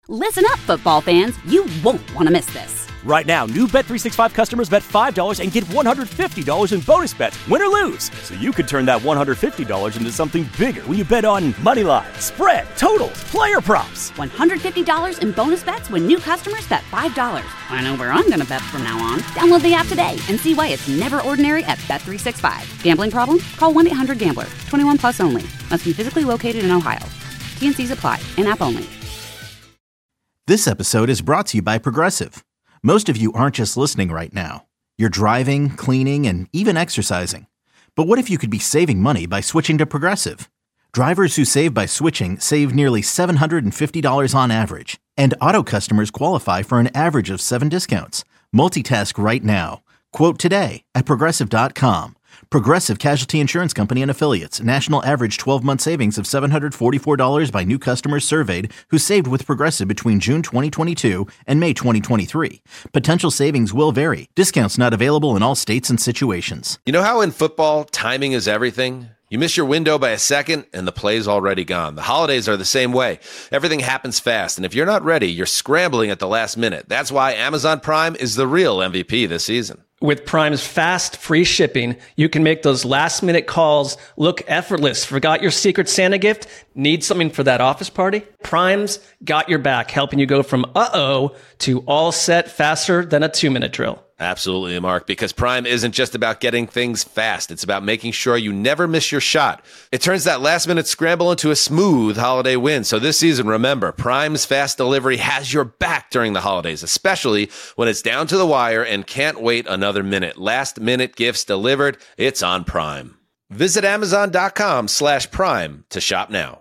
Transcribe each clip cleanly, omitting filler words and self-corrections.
Listen up, football fans. You won't want to miss this. Right now, new Bet365 customers bet $5 and get $150 in bonus bets, win or lose. So you could turn that $150 into something bigger when you bet on money line, spread, totals, player props. $150 in bonus bets when new customers bet $5. I know where I'm going to bet from now on. Download the app today and see why it's never ordinary at Bet365. Gambling problem? Call 1-800-GAMBLER. 21 plus only. Must be physically located in Ohio. T&Cs apply. In-app only. This episode is brought to you by Progressive. Most of you aren't just listening right now. You're driving, cleaning, and even exercising. But what if you could be saving money by switching to Progressive? Drivers who save by switching save nearly $750 on average. And auto customers qualify for an average of 7 discounts. Multitask right now. Quote today at Progressive.com. Progressive Casualty Insurance Company and Affiliates. National average 12-month savings of $744 by new customers surveyed who saved with Progressive between June 2022 and May 2023. Potential savings will vary. Discounts not available in all states and situations. You know how in football, timing is everything? You miss your window by a second, and the play's already gone. The holidays are the same way. Everything happens fast, and if you're not ready, you're scrambling at the last minute. That's why Amazon Prime is the real MVP this season. With Prime's fast, free shipping, you can make those last-minute calls look effortless. Forgot your Secret Santa gift? Need something for that office party? Prime's got your back, helping you go from uh-oh to all set faster than a 2-minute drill. Absolutely, Mark, because Prime isn't just about getting things fast. It's about making sure you never miss your shot. It turns that last-minute scramble into a smooth holiday win. So this season, remember, Prime's fast delivery has your back during the holidays, especially when it's down to the wire and can't wait another minute. Last-minute gifts delivered, it's on Prime. Visit Amazon.com/Prime to shop now.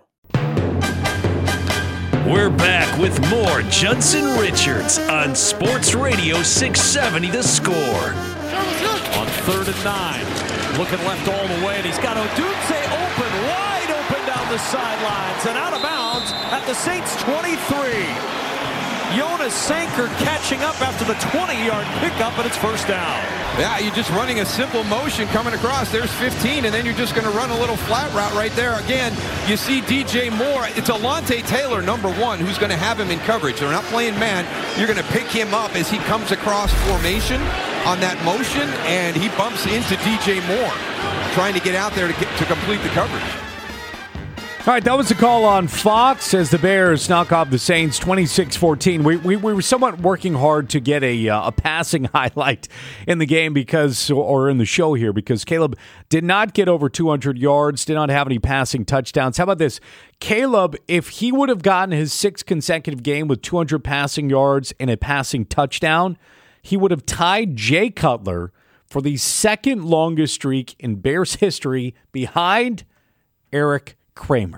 We're back with more Judson Richards on Sports Radio 670 The Score. On 3rd and 9, looking left all the way, and he's got Odunze wide open down the sidelines and out of bounds at the Saints 23. Jonas Sanker catching up after the 20-yard pickup, and it's first down. Yeah, you're just running a simple motion coming across. There's 15, and then you're just going to run a little flat route right there. Again, you see DJ Moore. It's Alontae Taylor, number 1, who's going to have him in coverage. They're not playing man. You're going to pick him up as he comes across formation on that motion, and he bumps into DJ Moore, trying to get out there to complete the coverage. All right, that was the call on Fox as the Bears knock off the Saints 26-14. We were somewhat working hard to get a passing highlight in the game or in the show here because Caleb did not get over 200 yards, did not have any passing touchdowns. How about this? Caleb, if he would have gotten his 6th consecutive game with 200 passing yards and a passing touchdown, he would have tied Jay Cutler for the 2nd longest streak in Bears history behind Eric Kramer.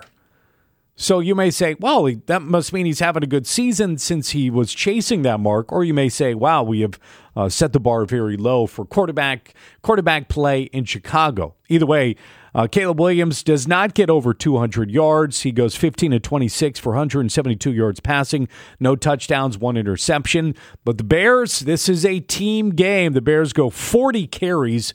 So you may say, well, that must mean he's having a good season since he was chasing that mark. Or you may say, wow, we have set the bar very low for quarterback play in Chicago. Either way, Caleb Williams does not get over 200 yards. He goes 15-26 for 172 yards passing, no touchdowns, 1 interception. But the Bears, this is a team game. The Bears go 40 carries,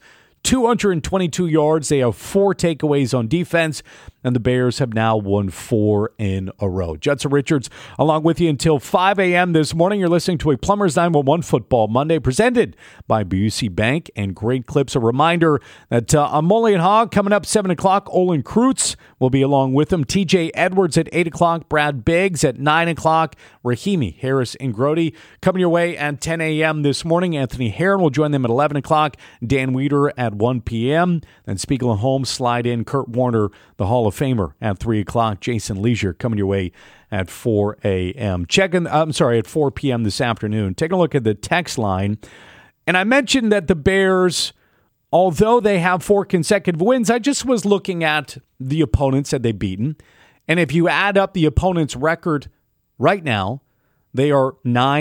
222 yards. They have 4 takeaways on defense, and the Bears have now won 4 in a row. Judson Richards along with you until 5 a.m. this morning. You're listening to a Plumbers 911 Football Monday presented by Busey Bank and Great Clips. A reminder that on Molly and Hogg coming up 7 o'clock, Olin Kreutz will be along with them. TJ Edwards at 8 o'clock, Brad Biggs at 9 o'clock, Rahimi, Harris, and Grody coming your way at 10 a.m. this morning. Anthony Herron will join them at 11 o'clock, Dan Weeder at 1 p.m. Then Spiegel and Holmes slide in Kurt Warner, the Hall of Famer, at 3 o'clock. Jason Leisure coming your way at 4 a.m. At 4 p.m. this afternoon. Take a look at the text line. And I mentioned that the Bears, although they have 4 consecutive wins, I just was looking at the opponents that they've beaten. And if you add up the opponents' record right now, they are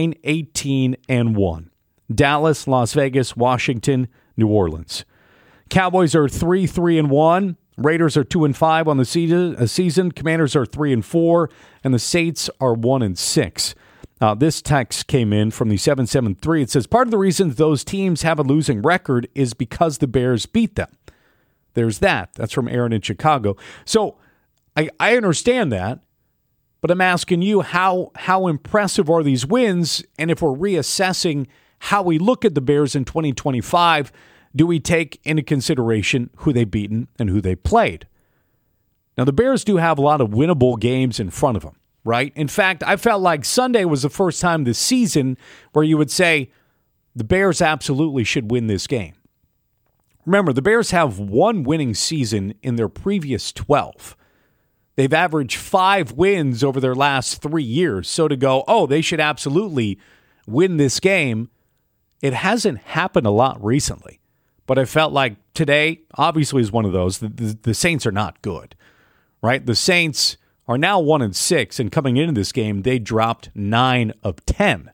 9-18-1. Dallas, Las Vegas, Washington, New Orleans. Cowboys are 3-3-1. Raiders are 2-5 on the season. Commanders are 3-4, and the Saints are 1-6. This text came in from the 773. It says, part of the reason those teams have a losing record is because the Bears beat them. There's that. That's from Aaron in Chicago. So I understand that. But I'm asking you, how impressive are these wins? And if we're reassessing how we look at the Bears in 2025, do we take into consideration who they've beaten and who they played? Now, the Bears do have a lot of winnable games in front of them, right? In fact, I felt like Sunday was the first time this season where you would say the Bears absolutely should win this game. Remember, the Bears have one winning season in their previous 12. They've averaged 5 wins over their last 3 years. So to go, oh, they should absolutely win this game, it hasn't happened a lot recently. But I felt like today, obviously, is one of those. The Saints are not good, right? The Saints are now 1-6, and coming into this game, they dropped 9 of 10.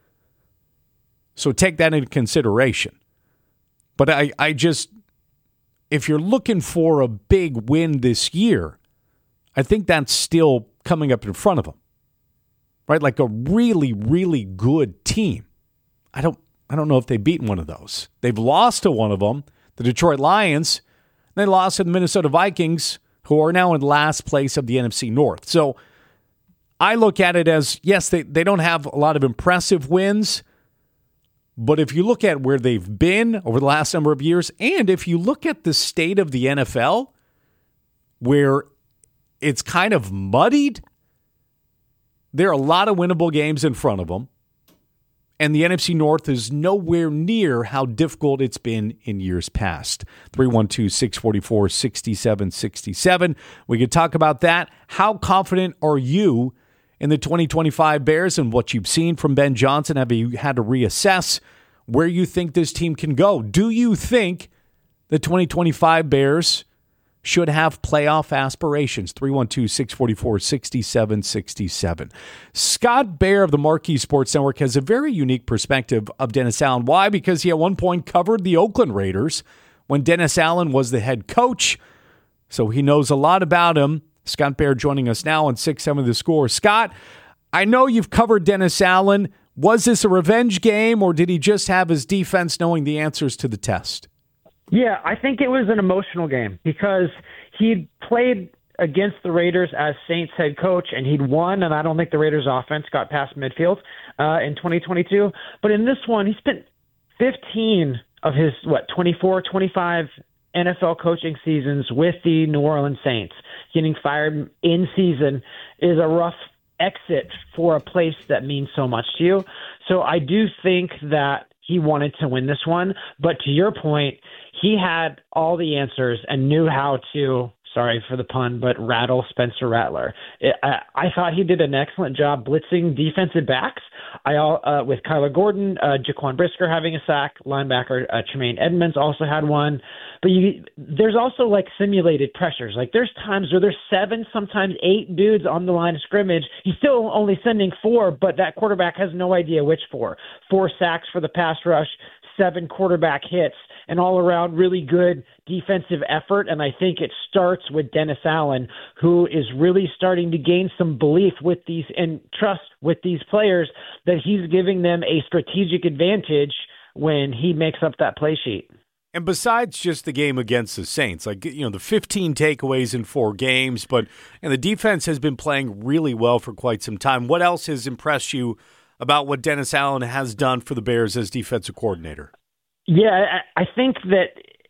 So take that into consideration. But I just, if you're looking for a big win this year, I think that's still coming up in front of them, right? Like a really, really good team. I don't know if they've beaten one of those. They've lost to one of them, the Detroit Lions. They lost to the Minnesota Vikings, who are now in last place of the NFC North. So I look at it as, yes, they don't have a lot of impressive wins, but if you look at where they've been over the last number of years, and if you look at the state of the NFL, where it's kind of muddied, there are a lot of winnable games in front of them. And the NFC North is nowhere near how difficult it's been in years past. 312-644-6767. We could talk about that. How confident are you in the 2025 Bears and what you've seen from Ben Johnson? Have you had to reassess where you think this team can go? Do you think the 2025 Bears should have playoff aspirations? 312-644-6767. Scott Bair of the Marquee Sports Network has a very unique perspective of Dennis Allen. Why? Because he at one point covered the Oakland Raiders when Dennis Allen was the head coach. So he knows a lot about him. Scott Bair joining us now on 6-7 The Score. Scott, I know you've covered Dennis Allen. Was this a revenge game, or did he just have his defense knowing the answers to the test? Yeah, I think it was an emotional game because he'd played against the Raiders as Saints head coach, and he'd won, and I don't think the Raiders' offense got past midfield in 2022. But in this one, he spent 15 of his, 24, 25 NFL coaching seasons with the New Orleans Saints. Getting fired in season is a rough exit for a place that means so much to you. So I do think that he wanted to win this one. But to your point, he had all the answers and knew how to, sorry for the pun, but rattle Spencer Rattler. I thought he did an excellent job blitzing defensive backs. With Kyler Gordon, Jaquan Brisker having a sack, linebacker Tremaine Edmonds also had one. But there's also like simulated pressures. Like there's times where there's 7, sometimes 8 dudes on the line of scrimmage. He's still only sending 4, but that quarterback has no idea which 4. 4 sacks for the pass rush, 7 quarterback hits, an all-around really good defensive effort. And I think it starts with Dennis Allen, who is really starting to gain some belief with these and trust with these players that he's giving them a strategic advantage when he makes up that play sheet. And besides just the game against the Saints, like, the 15 takeaways in 4 games, and the defense has been playing really well for quite some time. What else has impressed you about what Dennis Allen has done for the Bears as defensive coordinator? Yeah, I think that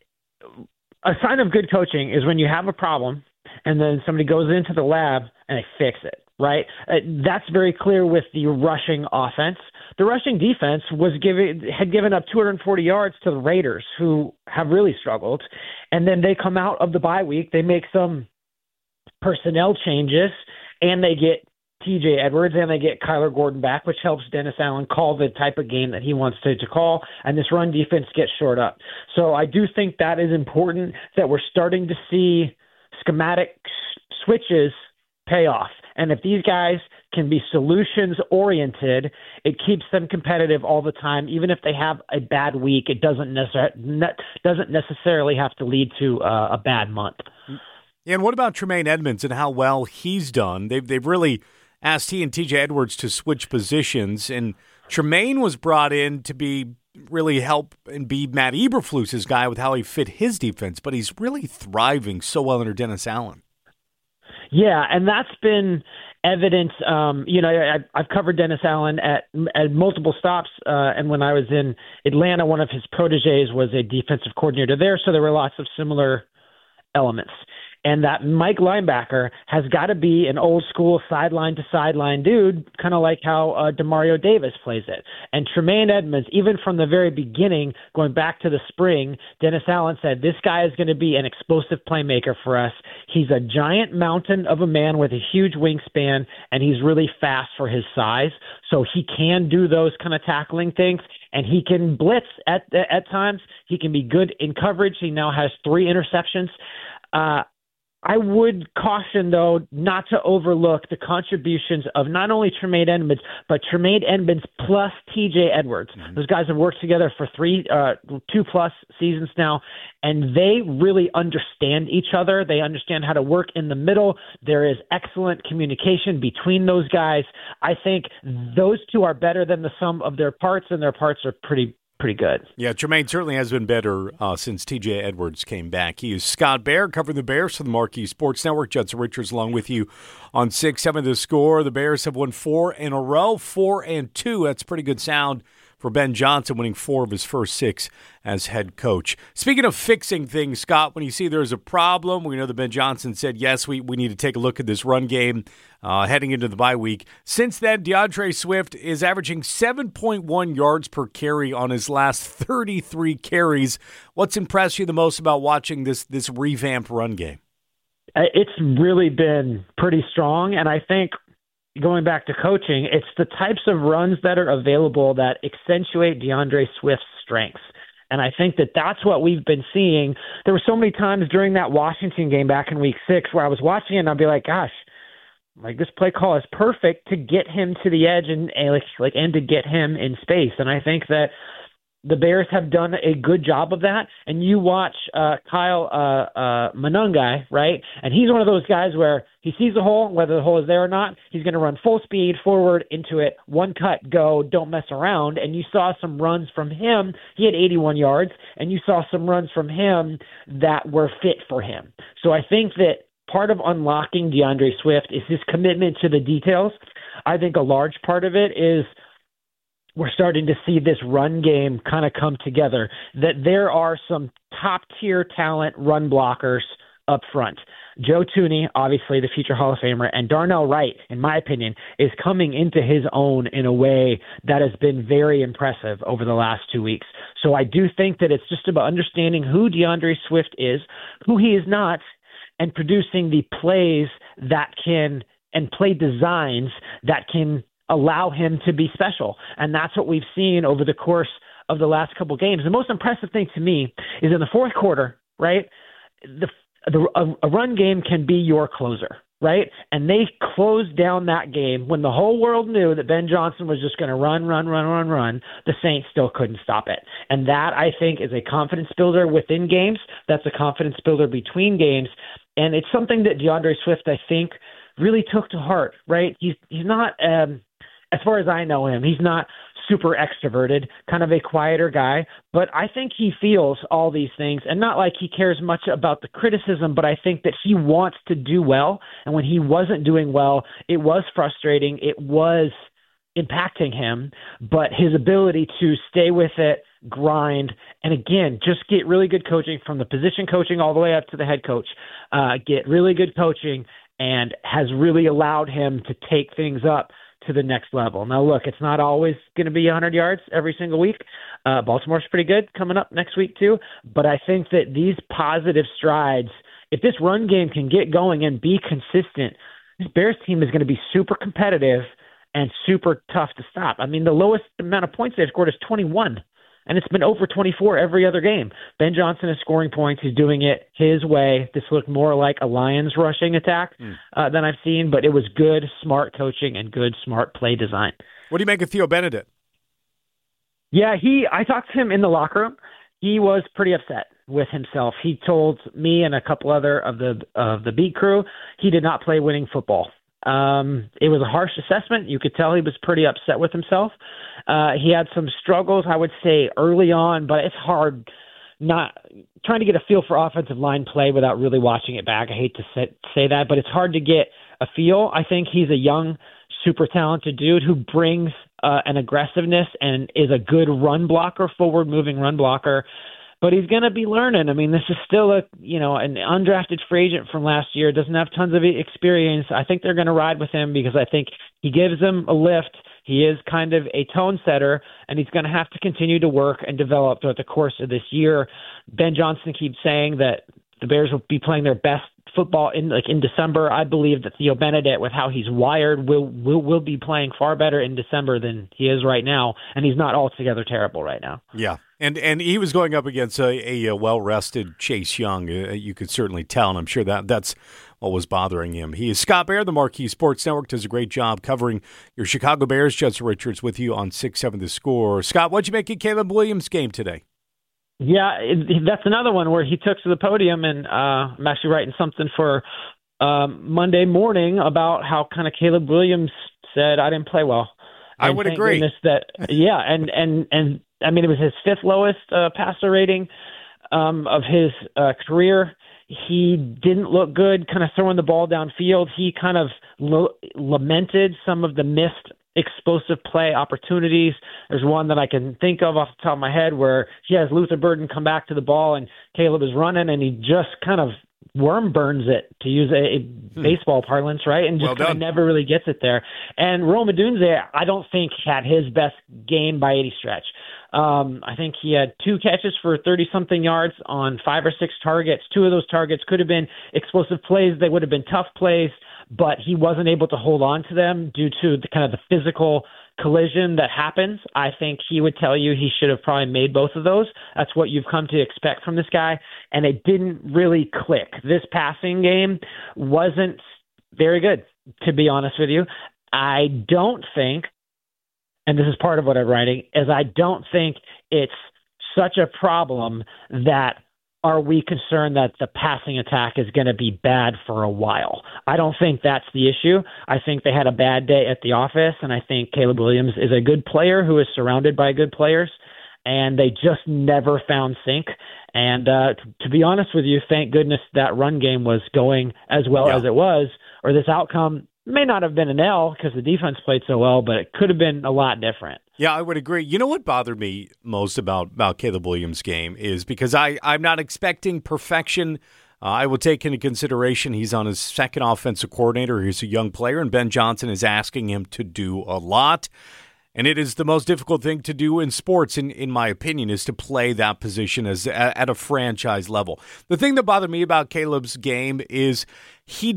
a sign of good coaching is when you have a problem and then somebody goes into the lab and they fix it, right? That's very clear with the rushing offense. The rushing defense had given up 240 yards to the Raiders, who have really struggled. And then they come out of the bye week, they make some personnel changes, and they get TJ Edwards, and they get Kyler Gordon back, which helps Dennis Allen call the type of game that he wants to call, and this run defense gets shored up. So I do think that is important, that we're starting to see schematic switches pay off. And if these guys can be solutions-oriented, it keeps them competitive all the time. Even if they have a bad week, it doesn't necessarily have to lead to a bad month. And what about Tremaine Edmonds and how well he's done? They've really asked he and TJ Edwards to switch positions, and Tremaine was brought in to be really help and be Matt Eberflus's guy with how he fit his defense, but he's really thriving so well under Dennis Allen. Yeah, and that's been evidence. I've covered Dennis Allen at multiple stops, and when I was in Atlanta, one of his proteges was a defensive coordinator there, so there were lots of similar elements. And that Mike linebacker has got to be an old school sideline to sideline dude, kind of like how Demario Davis plays it. And Tremaine Edmunds, even from the very beginning, going back to the spring, Dennis Allen said, this guy is going to be an explosive playmaker for us. He's a giant mountain of a man with a huge wingspan, and he's really fast for his size. So he can do those kind of tackling things, and he can blitz at times. He can be good in coverage. He now has 3 interceptions. I would caution, though, not to overlook the contributions of not only Tremaine Edmunds, but Tremaine Edmunds plus TJ Edwards. Mm-hmm. Those guys have worked together for 2+ seasons now, and they really understand each other. They understand how to work in the middle. There is excellent communication between those guys. I think those two are better than the sum of their parts, and their parts are pretty good. Yeah, Tremaine certainly has been better since TJ Edwards came back. He is Scott Bair, covering the Bears for the Marquee Sports Network. Judson Richards along with you on 6-7 The Score. The Bears have won 4 in a row, 4-2. That's pretty good sound for Ben Johnson, winning 4 of his first 6 as head coach. Speaking of fixing things, Scott, when you see there's a problem, we know that Ben Johnson said, yes, we need to take a look at this run game heading into the bye week. Since then, D'Andre Swift is averaging 7.1 yards per carry on his last 33 carries. What's impressed you the most about watching this revamped run game? It's really been pretty strong, and I think going back to coaching, it's the types of runs that are available that accentuate D'Andre Swift's strengths. And I think that that's what we've been seeing. There were so many times during that Washington game back in week 6 where I was watching it and I'd be like, gosh, like this play call is perfect to get him to the edge and to get him in space. And I think that the Bears have done a good job of that. And you watch Kyle Monangai, right? And he's one of those guys where he sees the hole, whether the hole is there or not, he's going to run full speed forward into it, one cut, go, don't mess around. And you saw some runs from him. He had 81 yards, and you saw some runs from him that were fit for him. So I think that part of unlocking D'Andre Swift is his commitment to the details. I think a large part of it is we're starting to see this run game kind of come together, that there are some top-tier talent run blockers up front. Joe Thuney, obviously the future Hall of Famer, and Darnell Wright, in my opinion, is coming into his own in a way that has been very impressive over the last 2 weeks. So I do think that it's just about understanding who D'Andre Swift is, who he is not, and producing the plays that can, and play designs that can allow him to be special. And that's what we've seen over the course of the last couple games. The most impressive thing to me is in the fourth quarter, right? A run game can be your closer, right? And they closed down that game when the whole world knew that Ben Johnson was just going to run. The Saints still couldn't stop it. And that, I think, is a confidence builder within games. That's a confidence builder between games. And it's something that D'Andre Swift, I think, really took to heart, right? He's not, as far as I know him, he's not super extroverted, kind of a quieter guy, but I think he feels all these things, and not like he cares much about the criticism, but I think that he wants to do well, and when he wasn't doing well, it was frustrating, it was impacting him, but his ability to stay with it, grind, and again, just get really good coaching from the position coaching all the way up to the head coach, get really good coaching, and has really allowed him to take things up to the next level. Now, look, it's not always going to be 100 yards every single week. Baltimore's pretty good coming up next week too, but I think that these positive strides, if this run game can get going and be consistent, this Bears team is going to be super competitive and super tough to stop. I mean, the lowest amount of points they've scored is 21. And it's been over 24 every other game. Ben Johnson is scoring points. He's doing it his way. This looked more like a Lions rushing attack than I've seen, but it was good, smart coaching and good, smart play design. What do you make of Theo Benedict? Yeah, I talked to him in the locker room. He was pretty upset with himself. He told me and a couple other of the beat crew he did not play winning football. It was a harsh assessment. You could tell he was pretty upset with himself. He had some struggles, I would say, early on, but it's hard not trying to get a feel for offensive line play without really watching it back. I hate to say that, but it's hard to get a feel. I think he's a young, super talented dude who brings an aggressiveness and is a good run blocker, forward-moving run blocker. But he's going to be learning. I mean, this is still an undrafted free agent from last year. Doesn't have tons of experience. I think they're going to ride with him because I think he gives them a lift. He is kind of a tone setter, and he's going to have to continue to work and develop throughout the course of this year. Ben Johnson keeps saying that the Bears will be playing their best football in December. I believe that Theo Benedict, with how he's wired, will be playing far better in December than he is right now, and he's not altogether terrible right now. Yeah, and he was going up against a well-rested Chase Young. You could certainly tell, and I'm sure that's what was bothering him. He is Scott Bair. The Marquee Sports Network does a great job covering your Chicago Bears. Judson Richards with you on 6-7 The Score. Scott, what'd you make of Caleb Williams' game today? Yeah, that's another one where he took to the podium, and I'm actually writing something for Monday morning about how kind of Caleb Williams said, I didn't play well. I would agree. And I mean, it was his fifth lowest passer rating of his career. He didn't look good kind of throwing the ball downfield. He kind of lamented some of the missed explosive play opportunities. There's one that I can think of off the top of my head where he has Luther Burden come back to the ball and Caleb is running and he just kind of worm burns it, to use a baseball parlance, right? And just kind of never really gets it there. And Rome Odunze, I don't think had his best game by any stretch. I think he had 2 catches for 30-something yards on 5 or 6 targets. 2 of those targets could have been explosive plays. They would have been tough plays, but he wasn't able to hold on to them due to the kind of the physical collision that happens. I think he would tell you he should have probably made both of those. That's what you've come to expect from this guy, and it didn't really click. This passing game wasn't very good, to be honest with you. I don't think, and this is part of what I'm writing, is I don't think it's such a problem that are we concerned that the passing attack is going to be bad for a while. I don't think that's the issue. I think they had a bad day at the office, and I think Caleb Williams is a good player who is surrounded by good players, and they just never found sync. And to be honest with you, thank goodness that run game was going as well as it was, or this outcome may not have been an L because the defense played so well, but it could have been a lot different. Yeah, I would agree. You know what bothered me most about Caleb Williams' game is because I'm not expecting perfection. I will take into consideration he's on his second offensive coordinator. He's a young player, and Ben Johnson is asking him to do a lot. And it is the most difficult thing to do in sports, in my opinion, is to play that position at a franchise level. The thing that bothered me about Caleb's game is he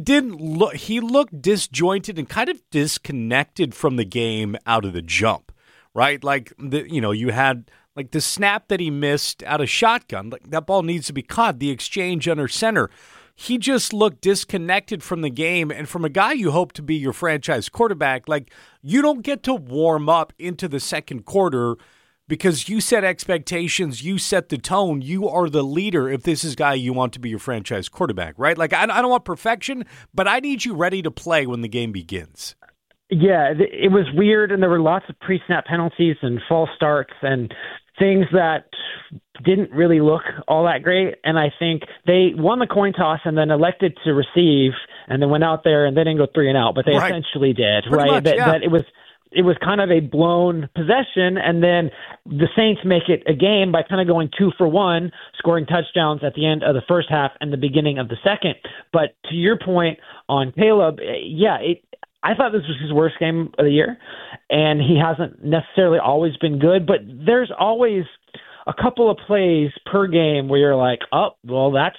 looked disjointed and kind of disconnected from the game out of the jump, right? Like, you had like the snap that he missed out of shotgun. Like, that ball needs to be caught. The exchange under center. He just looked disconnected from the game, and from a guy you hope to be your franchise quarterback, like, you don't get to warm up into the second quarter because you set expectations, you set the tone, you are the leader if this is a guy you want to be your franchise quarterback, right? Like, I don't want perfection, but I need you ready to play when the game begins. Yeah, it was weird, and there were lots of pre-snap penalties and false starts and things that didn't really look all that great. And I think they won the coin toss and then elected to receive and then went out there and they didn't go 3 and out, but they essentially did, Pretty right? much, yeah. That it was kind of a blown possession, and then the Saints make it a game by kind of going 2 for 1, scoring touchdowns at the end of the first half and the beginning of the second. But to your point on Caleb, I thought this was his worst game of the year, and he hasn't necessarily always been good, but there's always a couple of plays per game where you're like, oh, well, that's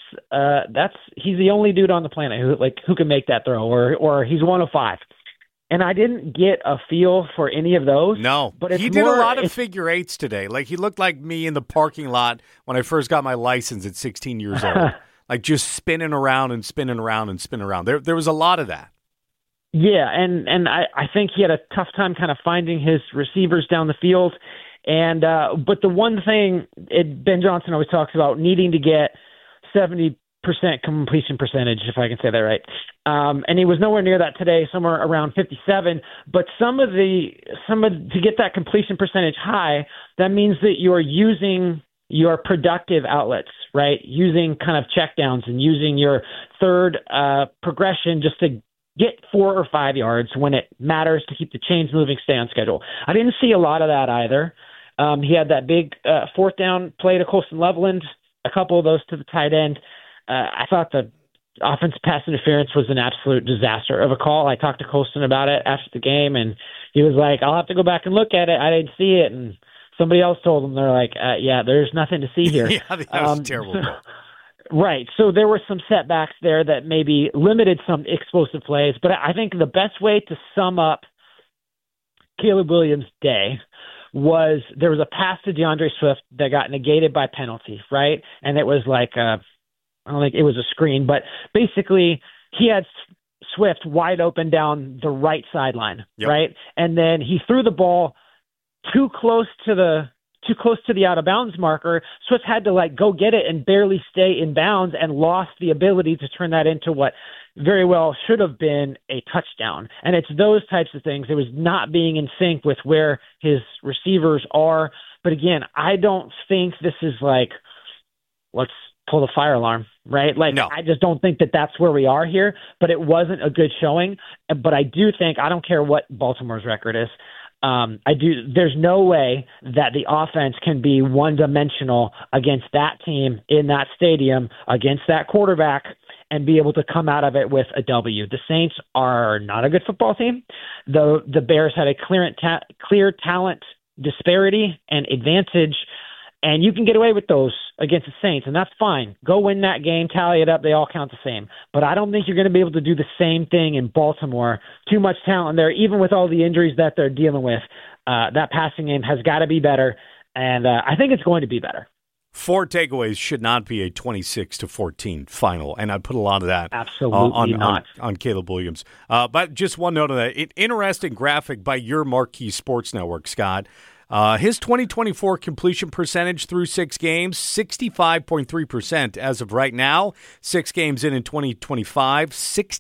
he's the only dude on the planet who can make that throw, or he's 1 of 5. And I didn't get a feel for any of those. No, but he did a lot of figure eights today. Like, he looked like me in the parking lot when I first got my license at 16 years old, like just spinning around and spinning around and spinning around. There was a lot of that. Yeah, and I think he had a tough time kind of finding his receivers down the field. And but the one thing Ben Johnson always talks about needing to get 70% completion percentage, if I can say that right. And he was nowhere near that today, somewhere around 57. But to get that completion percentage high, that means that you are using your productive outlets, right? Using kind of checkdowns and using your third progression just to get 4 or 5 yards when it matters to keep the chains moving, stay on schedule. I didn't see a lot of that either. He had that big fourth down play to Colston Loveland, a couple of those to the tight end. I thought the offensive pass interference was an absolute disaster of a call. I talked to Colston about it after the game, and he was like, I'll have to go back and look at it. I didn't see it. And somebody else told him, they're like, yeah, there's nothing to see here. Yeah, that was terrible. Right. So there were some setbacks there that maybe limited some explosive plays. But I think the best way to sum up Caleb Williams' day was there was a pass to DeAndre Swift that got negated by penalty, right? And it was like, I don't think it was a screen, but basically he had Swift wide open down the right sideline, right? And then he threw the ball too close to the out of bounds marker. Swift had to go get it and barely stay in bounds and lost the ability to turn that into what very well should have been a touchdown. And it's those types of things. It was not being in sync with where his receivers are. But again, I don't think this is let's pull the fire alarm, right? No. I just don't think that that's where we are here, but it wasn't a good showing. But I do think, I don't care what Baltimore's record is, there's no way that the offense can be one-dimensional against that team in that stadium, against that quarterback, and be able to come out of it with a W. The Saints are not a good football team. The Bears had a clear talent disparity and advantage, and you can get away with those against the Saints, and that's fine. Go win that game, tally it up, they all count the same. But I don't think you're going to be able to do the same thing in Baltimore. Too much talent there, even with all the injuries that they're dealing with. That passing game has got to be better, and I think it's going to be better. 4 takeaways should not be a 26-14 final, and I'd put a lot of that on Caleb Williams. But just one note on that. Interesting graphic by your Marquee Sports Network, Scott. His 2024 completion percentage through 6 games, 65.3% as of right now. 6 games in 2025,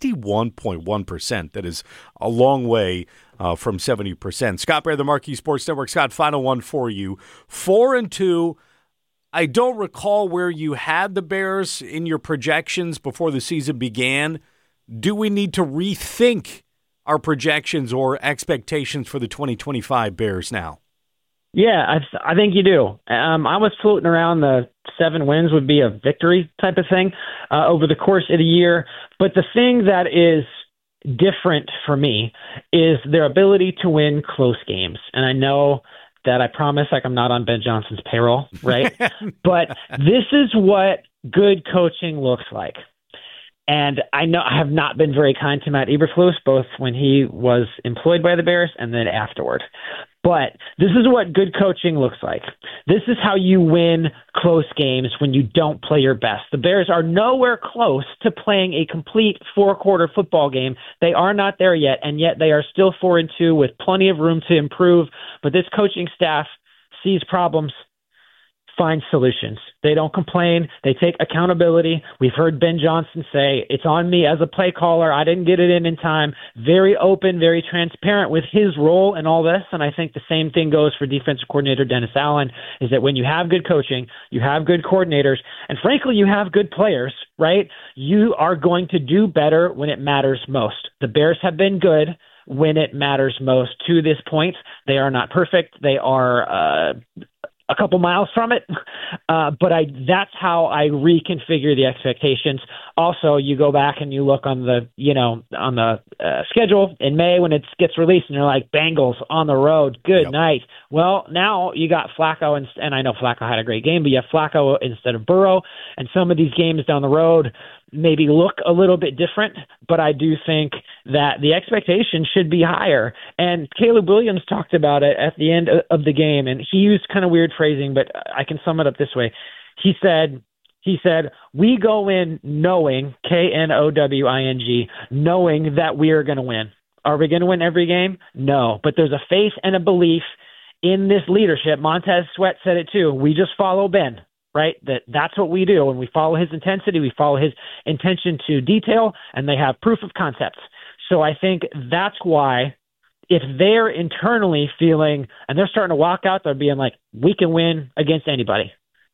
61.1%. That is a long way from 70%. Scott Bair, the Marquee Sports Network. Scott, final one for you. 4-2. I don't recall where you had the Bears in your projections before the season began. Do we need to rethink our projections or expectations for the 2025 Bears now? Yeah, I think you do. I was floating around the 7 wins would be a victory type of thing over the course of the year. But the thing that is different for me is their ability to win close games. And I know that I promise I'm not on Ben Johnson's payroll, right? But this is what good coaching looks like. And I know I have not been very kind to Matt Eberflus, both when he was employed by the Bears and then afterward. But this is what good coaching looks like. This is how you win close games when you don't play your best. The Bears are nowhere close to playing a complete 4-quarter football game. They are not there yet, and yet they are still 4-2 with plenty of room to improve. But this coaching staff sees problems, finds solutions. They don't complain. They take accountability. We've heard Ben Johnson say, it's on me as a play caller. I didn't get it in time. Very open, very transparent with his role in all this. And I think the same thing goes for defensive coordinator Dennis Allen, is that when you have good coaching, you have good coordinators, and frankly, you have good players, right? You are going to do better when it matters most. The Bears have been good when it matters most to this point. They are not perfect. They are a couple miles from it, but that's how I reconfigure the expectations. Also, you go back and you look on the schedule in May when it gets released, and you're like, Bengals on the road, good night. Well, now you got Flacco, and I know Flacco had a great game, but you have Flacco instead of Burrow, and some of these games down the road maybe look a little bit different, but I do think that the expectation should be higher. And Caleb Williams talked about it at the end of the game, and he used kind of weird phrasing, but I can sum it up this way. He said, we go in knowing, Knowing, knowing that we are going to win. Are we going to win every game? No, but there's a faith and a belief in this leadership. Montez Sweat said it too. We just follow Ben. Right? That's what we do. When we follow his intensity, we follow his intention to detail, and they have proof of concepts. So I think that's why if they're internally feeling, and they're starting to walk out, they're being like, we can win against anybody.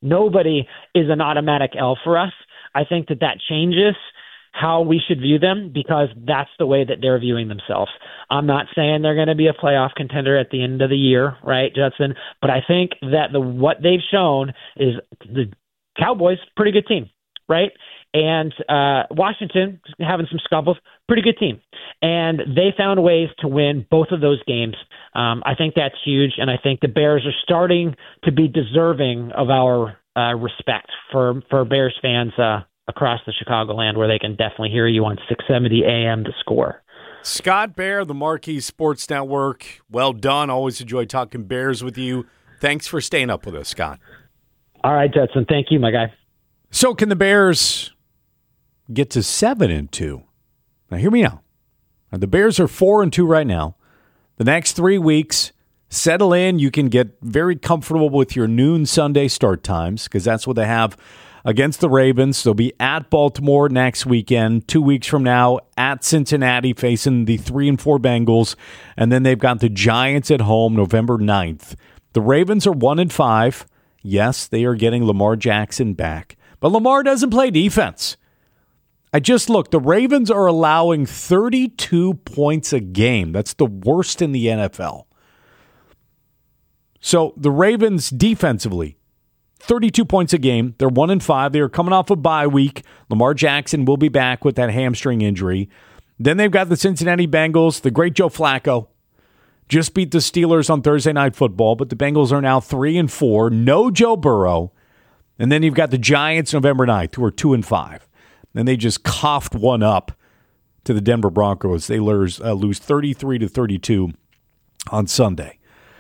nobody is an automatic L for us. I think that changes how we should view them because that's the way that they're viewing themselves. I'm not saying they're going to be a playoff contender at the end of the year, right, Judson? But I think that what they've shown is the Cowboys, pretty good team, right? And Washington, having some scuffles, pretty good team. And they found ways to win both of those games. I think that's huge, and I think the Bears are starting to be deserving of our respect for Bears fans across the Chicagoland, where they can definitely hear you on 670 AM The Score. Scott Bair, the Marquee Sports Network. Well done. Always enjoy talking Bears with you. Thanks for staying up with us, Scott. All right, Judson. Thank you, my guy. So can the Bears get to 7-2? Now, hear me out. Now, the Bears are 4-2 right now. The next 3 weeks, settle in. You can get very comfortable with your noon Sunday start times because that's what they have against the Ravens. They'll be at Baltimore next weekend. 2 weeks from now, at Cincinnati, facing the 3-4 Bengals. And then they've got the Giants at home November 9th. The Ravens are 1-5. Yes, they are getting Lamar Jackson back. But Lamar doesn't play defense. I just looked. The Ravens are allowing 32 points a game. That's the worst in the NFL. So the Ravens defensively, 32 points a game. They're 1-5. They are coming off a bye week. Lamar Jackson will be back with that hamstring injury. Then they've got the Cincinnati Bengals. The great Joe Flacco just beat the Steelers on Thursday Night Football, but the Bengals are now 3-4. No Joe Burrow. And then you've got the Giants November 9th, who are 2-5. Then they just coughed one up to the Denver Broncos. They lose 33-32 on Sunday.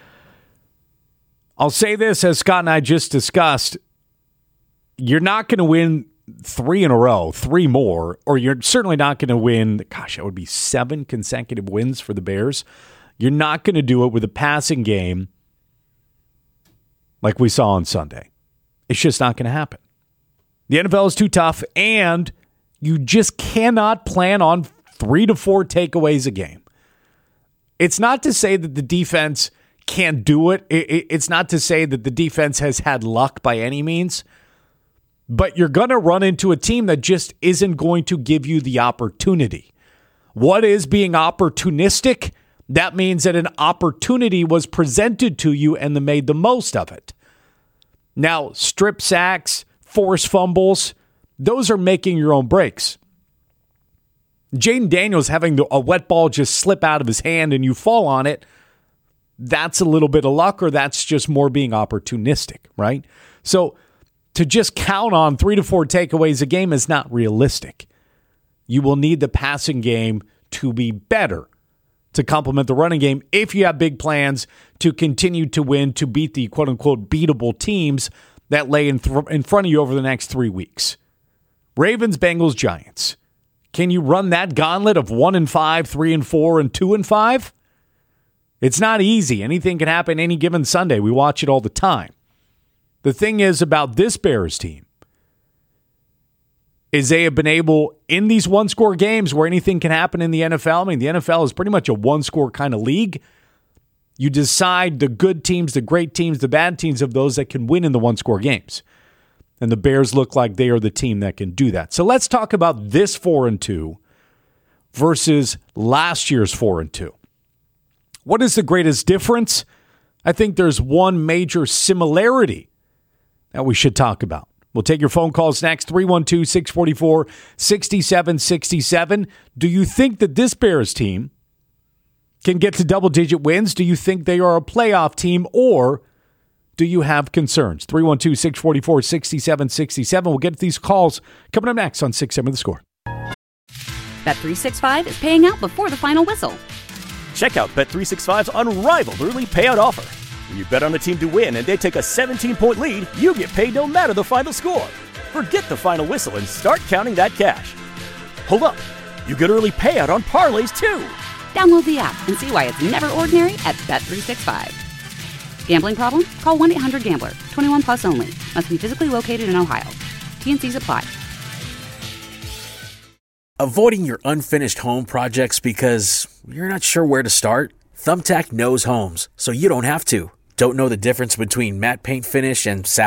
I'll say this, as Scott and I just discussed, you're not going to win 3 in a row, 3 more, or you're certainly not going to win, that would be 7 consecutive wins for the Bears. You're not going to do it with a passing game like we saw on Sunday. It's just not going to happen. The NFL is too tough, and you just cannot plan on 3 to 4 takeaways a game. It's not to say that the defense can't do it. It's not to say that the defense has had luck by any means, but you're going to run into a team that just isn't going to give you the opportunity. What is being opportunistic? That means that an opportunity was presented to you and they made the most of it. Now, strip sacks, forced fumbles, those are making your own breaks. Jaden Daniels having a wet ball just slip out of his hand and you fall on it, that's a little bit of luck, or that's just more being opportunistic, right? So to just count on 3 to 4 takeaways a game is not realistic. You will need the passing game to be better to complement the running game if you have big plans to continue to win, to beat the quote-unquote beatable teams that lay in front of you over the next 3 weeks. Ravens, Bengals, Giants. Can you run that gauntlet of 1-5, 3-4, and 2-5? It's not easy. Anything can happen any given Sunday. We watch it all the time. The thing is about this Bears team is they have been able, in these one-score games where anything can happen in the NFL, I mean, the NFL is pretty much a one-score kind of league. You decide the good teams, the great teams, the bad teams of those that can win in the one-score games. And the Bears look like they are the team that can do that. So let's talk about this 4-2 versus last year's 4-2. What is the greatest difference? I think there's one major similarity that we should talk about. We'll take your phone calls next, 312-644-6767. Do you think that this Bears team can get to double-digit wins? Do you think they are a playoff team, or do you have concerns? 312-644-6767. We'll get to these calls coming up next on 670 The Score. Bet365 is paying out before the final whistle. Check out Bet365's unrivaled early payout offer. When you bet on a team to win and they take a 17-point lead, you get paid no matter the final score. Forget the final whistle and start counting that cash. Hold up. You get early payout on parlays, too. Download the app and see why it's never ordinary at Bet365. Gambling problem? Call 1-800-GAMBLER. 21 plus only. Must be physically located in Ohio. T&Cs apply. Avoiding your unfinished home projects because you're not sure where to start? Thumbtack knows homes, so you don't have to. Don't know the difference between matte paint finish and satin?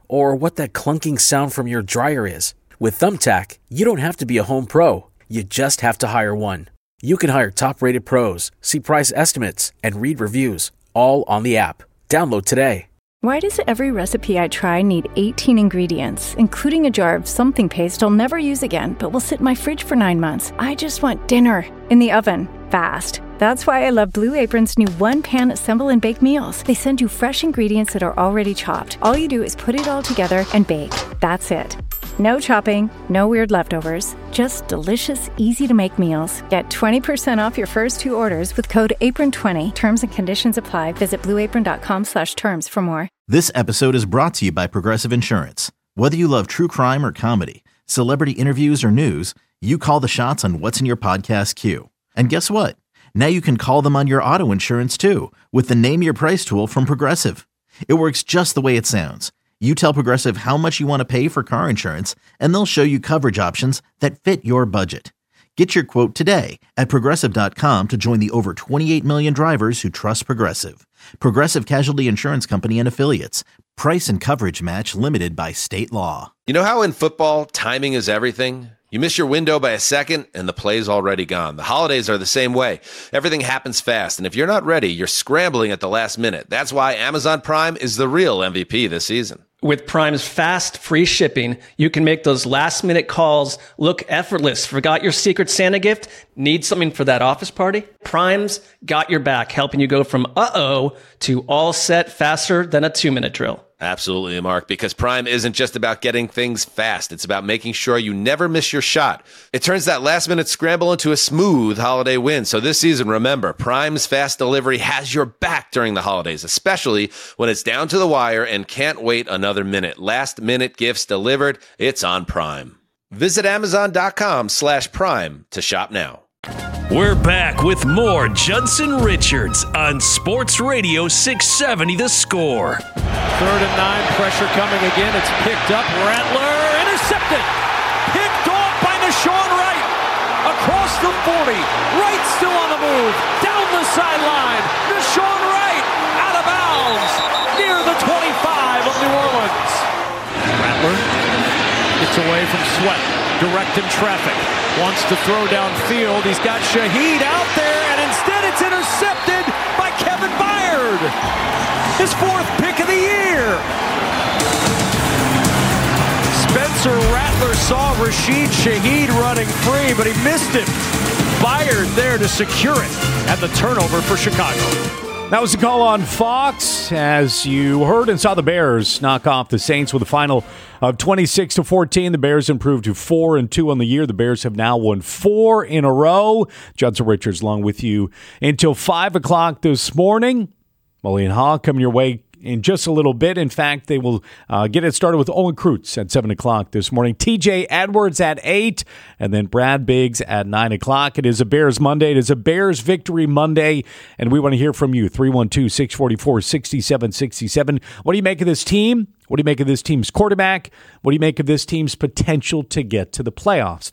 or what that clunking sound from your dryer is. With Thumbtack, you don't have to be a home pro. You just have to hire one. You can hire top-rated pros, see price estimates, and read reviews, all on the app. Download today. Why does every recipe I try need 18 ingredients, including a jar of something paste I'll never use again, but will sit in my fridge for 9 months? I just want dinner in the oven, fast. That's why I love Blue Apron's new one-pan assemble and bake meals. They send you fresh ingredients that are already chopped. All you do is put it all together and bake. That's it. No chopping, no weird leftovers, just delicious, easy-to-make meals. Get 20% off your first 2 orders with code APRON20. Terms and conditions apply. Visit blueapron.com/terms for more. This episode is brought to you by Progressive Insurance. Whether you love true crime or comedy, celebrity interviews or news, you call the shots on what's in your podcast queue. And guess what? Now you can call them on your auto insurance too with the Name Your Price tool from Progressive. It works just the way it sounds. You tell Progressive how much you want to pay for car insurance, and they'll show you coverage options that fit your budget. Get your quote today at Progressive.com to join the over 28 million drivers who trust Progressive. Progressive Casualty Insurance Company and Affiliates. Price and coverage match limited by state law. You know how in football, timing is everything? You miss your window by a second, and the play's already gone. The holidays are the same way. Everything happens fast, and if you're not ready, you're scrambling at the last minute. That's why Amazon Prime is the real MVP this season. With Prime's fast, free shipping, you can make those last-minute calls look effortless. Forgot your Secret Santa gift? Need something for that office party? Prime's got your back, helping you go from uh-oh to all set faster than a 2-minute drill. Absolutely, Mark, because Prime isn't just about getting things fast. It's about making sure you never miss your shot. It turns that last-minute scramble into a smooth holiday win. So this season, remember, Prime's fast delivery has your back during the holidays, especially when it's down to the wire and can't wait another minute. Last-minute gifts delivered, it's on Prime. Visit Amazon.com/Prime to shop now. We're back with more Judson Richards on Sports Radio 670 The Score. 3rd and 9, pressure coming again. It's picked up. Rattler intercepted. Picked off by Deshaun Wright. Across the 40. Wright still on the move. Down the sideline. Deshaun Wright out of bounds. Near the 25 of New Orleans. Rattler gets away from Sweat. Direct in traffic. Wants to throw downfield. He's got Shaheed out there, and instead it's intercepted by Kevin Byard. His 4th pick of the year. Spencer Rattler saw Rashid Shaheed running free, but he missed it. Byard there to secure it, and the turnover for Chicago. That was a call on Fox. As you heard and saw, the Bears knock off the Saints with a final of 26-14. The Bears improved to 4-2 on the year. The Bears have now won 4 in a row. Judson Richards along with you until 5 o'clock this morning. Mully and Haw coming your way in just a little bit. In fact, they will get it started with Olin Kreutz at 7 o'clock this morning. TJ Edwards at 8, and then Brad Biggs at 9 o'clock. It is a Bears Monday. It is a Bears Victory Monday, and we want to hear from you. 312-644-6767. What do you make of this team? What do you make of this team's quarterback? What do you make of this team's potential to get to the playoffs?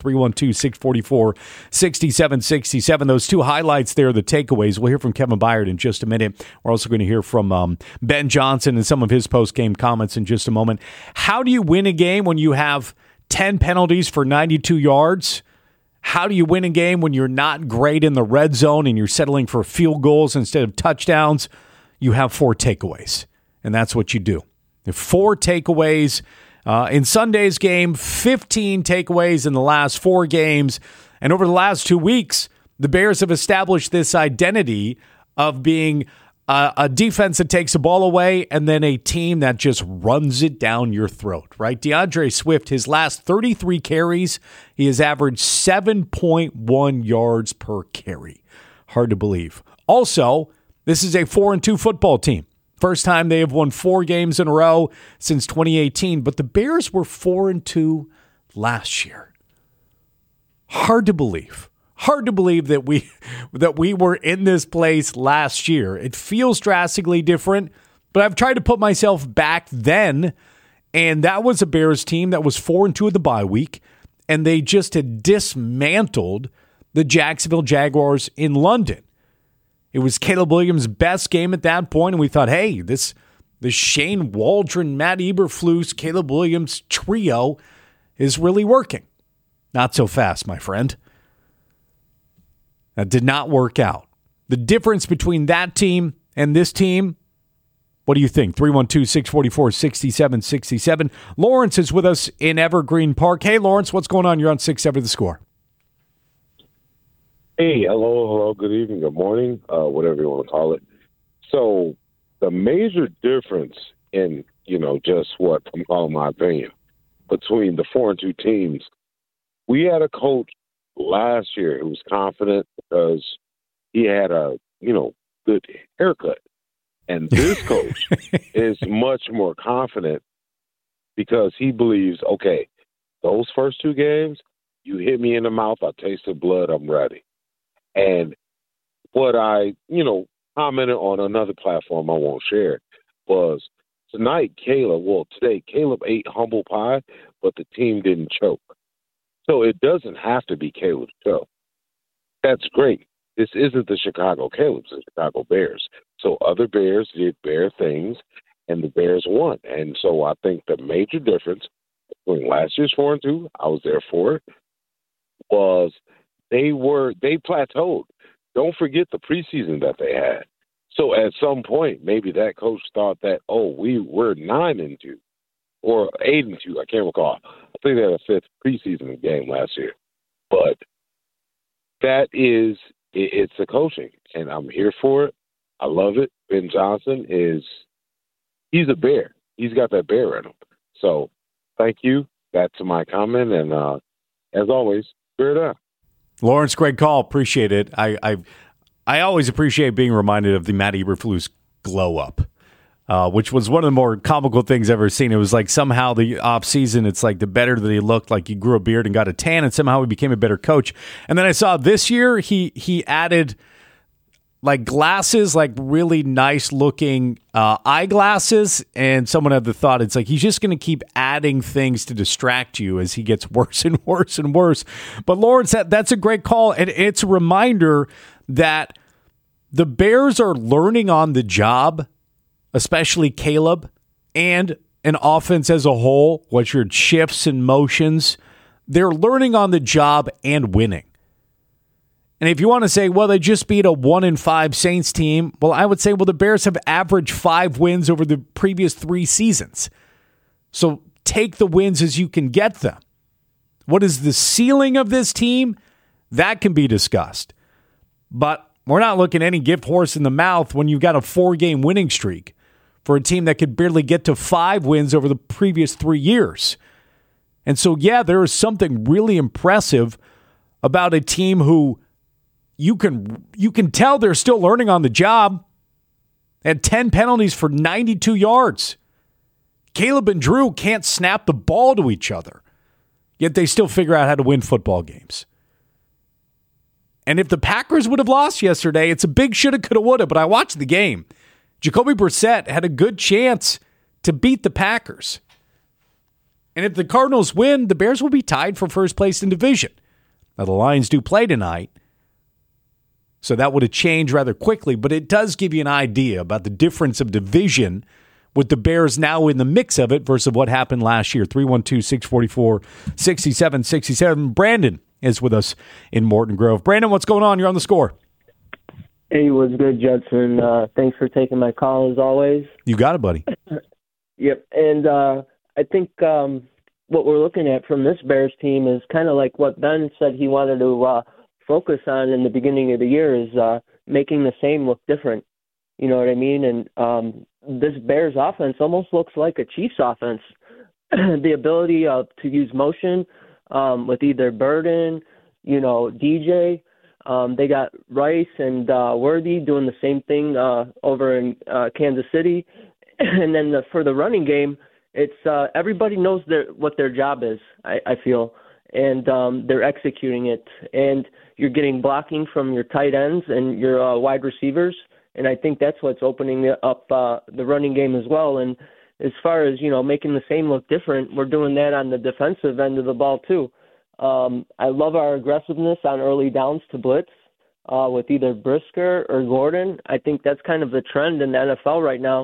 312-644-6767. Those 2 highlights there are the takeaways. We'll hear from Kevin Byard in just a minute. We're also going to hear from Ben Johnson and some of his post-game comments in just a moment. How do you win a game when you have 10 penalties for 92 yards? How do you win a game when you're not great in the red zone and you're settling for field goals instead of touchdowns? You have 4 takeaways, and that's what you do. 4 takeaways in Sunday's game, 15 takeaways in the last 4 games. And over the last 2 weeks, the Bears have established this identity of being a defense that takes the ball away and then a team that just runs it down your throat, right? DeAndre Swift, his last 33 carries, he has averaged 7.1 yards per carry. Hard to believe. Also, this is a 4-2 football team. First time they have won 4 games in a row since 2018, but the Bears were 4-2 last year. Hard to believe. Hard to believe that we were in this place last year. It feels drastically different, but I've tried to put myself back then, and that was a Bears team that was 4-2 at the bye week, and they just had dismantled the Jacksonville Jaguars in London. It was Caleb Williams' best game at that point, and we thought, hey, this The Shane Waldron, Matt Eberflus, Caleb Williams trio is really working. Not so fast, my friend. That did not work out. The difference between that team and this team, what do you think? 312-644-6767. Lawrence is with us in Evergreen Park. Hey, Lawrence, what's going on? You're on 6-7 The Score. Hey, hello, good evening, good morning, whatever you want to call it. So the major difference in, just what I'm calling my opinion, between the 4-2 teams, we had a coach last year who was confident because he had a, good haircut. And this coach is much more confident because he believes, okay, those first 2 games, you hit me in the mouth, I taste the blood, I'm ready. And what I, commented on another platform I won't share was today Caleb ate humble pie, but the team didn't choke. So it doesn't have to be Caleb's show. That's great. This isn't the Chicago Caleb's, the Chicago Bears. So other Bears did Bear things, and the Bears won. And so I think the major difference between last year's 4-2, I was there for it, was they plateaued. Don't forget the preseason that they had. So at some point, maybe that coach thought that, we're 9-2 or 8-2. I can't recall. I think they had a 5th preseason game last year. But it's the coaching, and I'm here for it. I love it. Ben Johnson he's a Bear. He's got that Bear in him. So thank you. That's my comment. And as always, Bear down. Lawrence, great call. Appreciate it. I always appreciate being reminded of the Matt Eberflus glow up, which was one of the more comical things I've ever seen. It was like somehow the off season, it's like the better that he looked, like he grew a beard and got a tan, and somehow he became a better coach. And then I saw this year he added like glasses, like really nice looking eyeglasses, and someone had the thought, it's like he's just going to keep adding things to distract you as he gets worse and worse and worse. But Lawrence, that's a great call, and it's a reminder that the Bears are learning on the job, especially Caleb, and an offense as a whole, what's your shifts and motions. They're learning on the job and winning. And if you want to say, well, they just beat a 1-5 Saints team, well, I would say, well, the Bears have averaged 5 wins over the previous 3 seasons. So take the wins as you can get them. What is the ceiling of this team? That can be discussed. But we're not looking any gift horse in the mouth when you've got a 4-game winning streak for a team that could barely get to 5 wins over the previous 3 years. And so, yeah, there is something really impressive about a team who you can tell they're still learning on the job. They had 10 penalties for 92 yards. Caleb and Drew can't snap the ball to each other, yet they still figure out how to win football games. And if the Packers would have lost yesterday, it's a big shoulda, coulda, woulda, but I watched the game. Jacoby Brissett had a good chance to beat the Packers. And if the Cardinals win, the Bears will be tied for first place in division. Now, the Lions do play tonight, so that would have changed rather quickly, but it does give you an idea about the difference of division with the Bears now in the mix of it versus what happened last year. 312-644-6767. Brandon is with us in Morton Grove. Brandon, what's going on? You're on The Score. Hey, what's good, Judson? Thanks for taking my call as always. You got it, buddy. Yep, and I think what we're looking at from this Bears team is kind of like what Ben said he wanted to focus on in the beginning of the year is making the same look different. You know what I mean? And this Bears offense almost looks like a Chiefs offense. The ability to use motion with either Burden, DJ. They got Rice and Worthy doing the same thing over in Kansas City. And then for the running game, it's everybody knows what their job is, I feel. And they're executing it. And you're getting blocking from your tight ends and your wide receivers. And I think that's what's opening up the running game as well. And as far as, making the same look different, we're doing that on the defensive end of the ball too. I love our aggressiveness on early downs to blitz with either Brisker or Gordon. I think that's kind of the trend in the NFL right now.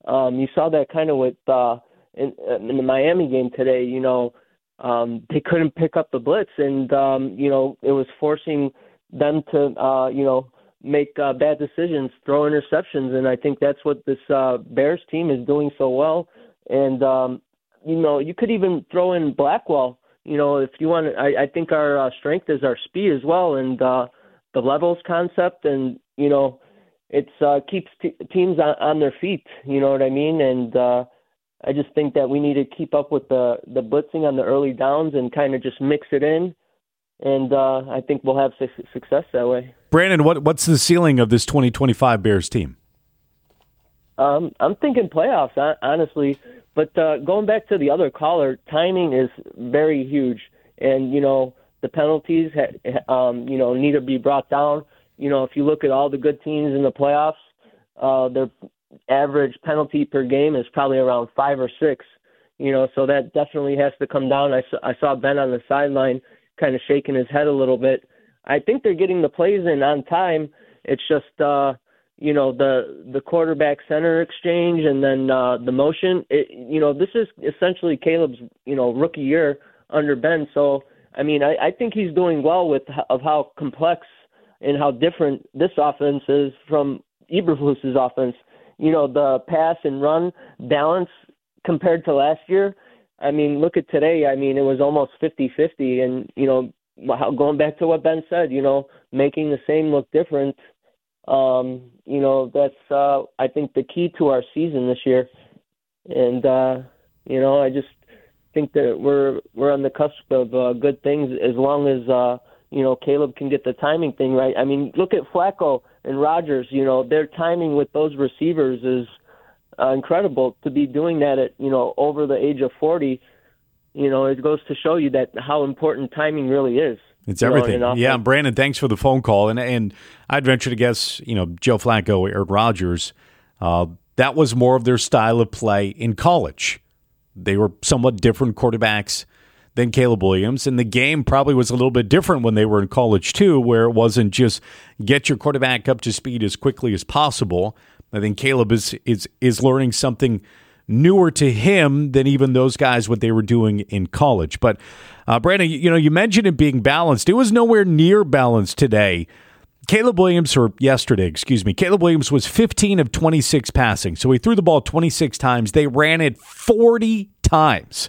You saw that kind of with in the Miami game today. They couldn't pick up the blitz, and it was forcing them to make bad decisions, throw interceptions, and I think that's what this Bears team is doing so well. And you could even throw in Blackwell. If you want, I think our strength is our speed as well, and the levels concept, and it keeps teams on their feet. You know what I mean? And I just think that we need to keep up with the blitzing on the early downs and kind of just mix it in, and I think we'll have success that way. Brandon, what's the ceiling of this 2025 Bears team? I'm thinking playoffs, honestly. But going back to the other caller, timing is very huge, and the penalties need to be brought down. If you look at all the good teams in the playoffs, their average penalty per game is probably around 5 or 6. So that definitely has to come down. I saw Ben on the sideline kind of shaking his head a little bit. I think they're getting the plays in on time. It's just the quarterback center exchange and then the motion. This is essentially Caleb's rookie year under Ben. So I think he's doing well of how complex and how different this offense is from Eberflus's offense. The pass and run balance compared to last year. Look at today. It was almost 50-50, and going back to what Ben said, making the same look different. That's I think the key to our season this year, and I just think that we're on the cusp of good things as long as Caleb can get the timing thing right. Look at Flacco and Rodgers. Their timing with those receivers is incredible. To be doing that at over the age of 40, it goes to show you that how important timing really is. It's everything. Yeah, Brandon, thanks for the phone call. And I'd venture to guess, Joe Flacco, Aaron Rodgers, that was more of their style of play in college. They were somewhat different quarterbacks than Caleb Williams, and the game probably was a little bit different when they were in college too, where it wasn't just get your quarterback up to speed as quickly as possible. I think Caleb is learning something newer to him than even those guys, what they were doing in college. But Brandon, you mentioned it being balanced. It was nowhere near balanced today. Caleb Williams was 15 of 26 passing. So he threw the ball 26 times. They ran it 40 times.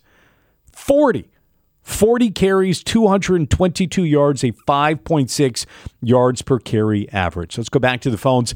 40 carries, 222 yards, a 5.6 yards per carry average. Let's go back to the phones.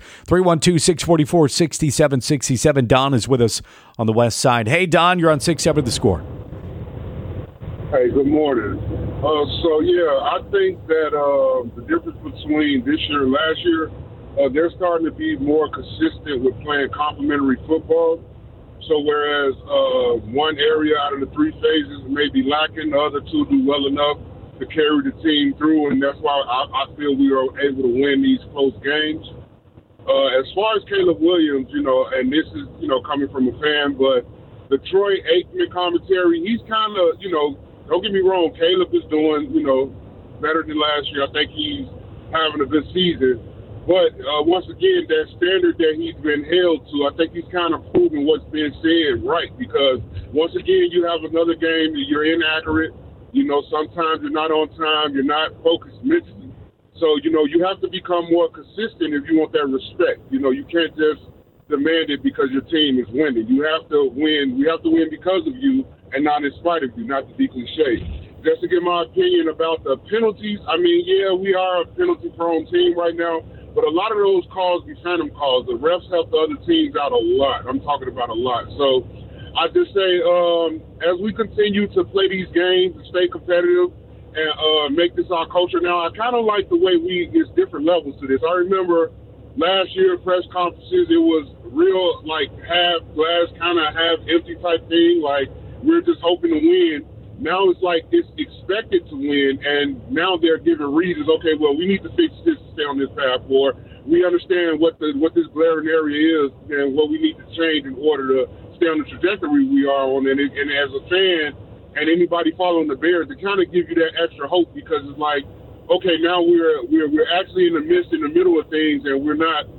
312-644-6767. Don is with us on the west side. Hey, Don, you're on 6-7 The Score. Hey, good morning. I think that the difference between this year and last year, they're starting to be more consistent with playing complementary football. So whereas one area out of the 3 phases may be lacking, the other 2 do well enough to carry the team through, and that's why I feel we are able to win these close games. As far as Caleb Williams, and this is, coming from a fan, but the Troy Aikman commentary, he's kind of, don't get me wrong, Caleb is doing, better than last year. I think he's having a good season. But once again, that standard that he's been held to, I think he's kind of proving what's been said right. Because once again, you have another game that you're inaccurate. Sometimes you're not on time. You're not focused mentally. So, you have to become more consistent if you want that respect. You can't just demand it because your team is winning. You have to win. We have to win because of you and not in spite of you, not to be cliche. Just to give my opinion about the penalties, we are a penalty-prone team right now. But a lot of those calls be phantom calls. The refs help the other teams out a lot. I'm talking about a lot. So I just say as we continue to play these games and stay competitive and make this our culture now, I kind of like the way there's different levels to this. I remember last year press conferences, it was real like half glass, kind of half empty type thing. Like we're just hoping to win. Now it's like it's expected to win, and now they're giving reasons. Okay, well, we need to fix this to stay on this path, or we understand what this glaring area is and what we need to change in order to stay on the trajectory we are on. And as a fan and anybody following the Bears, it kind of gives you that extra hope because it's like, okay, now we're actually in the middle of things, and we're not,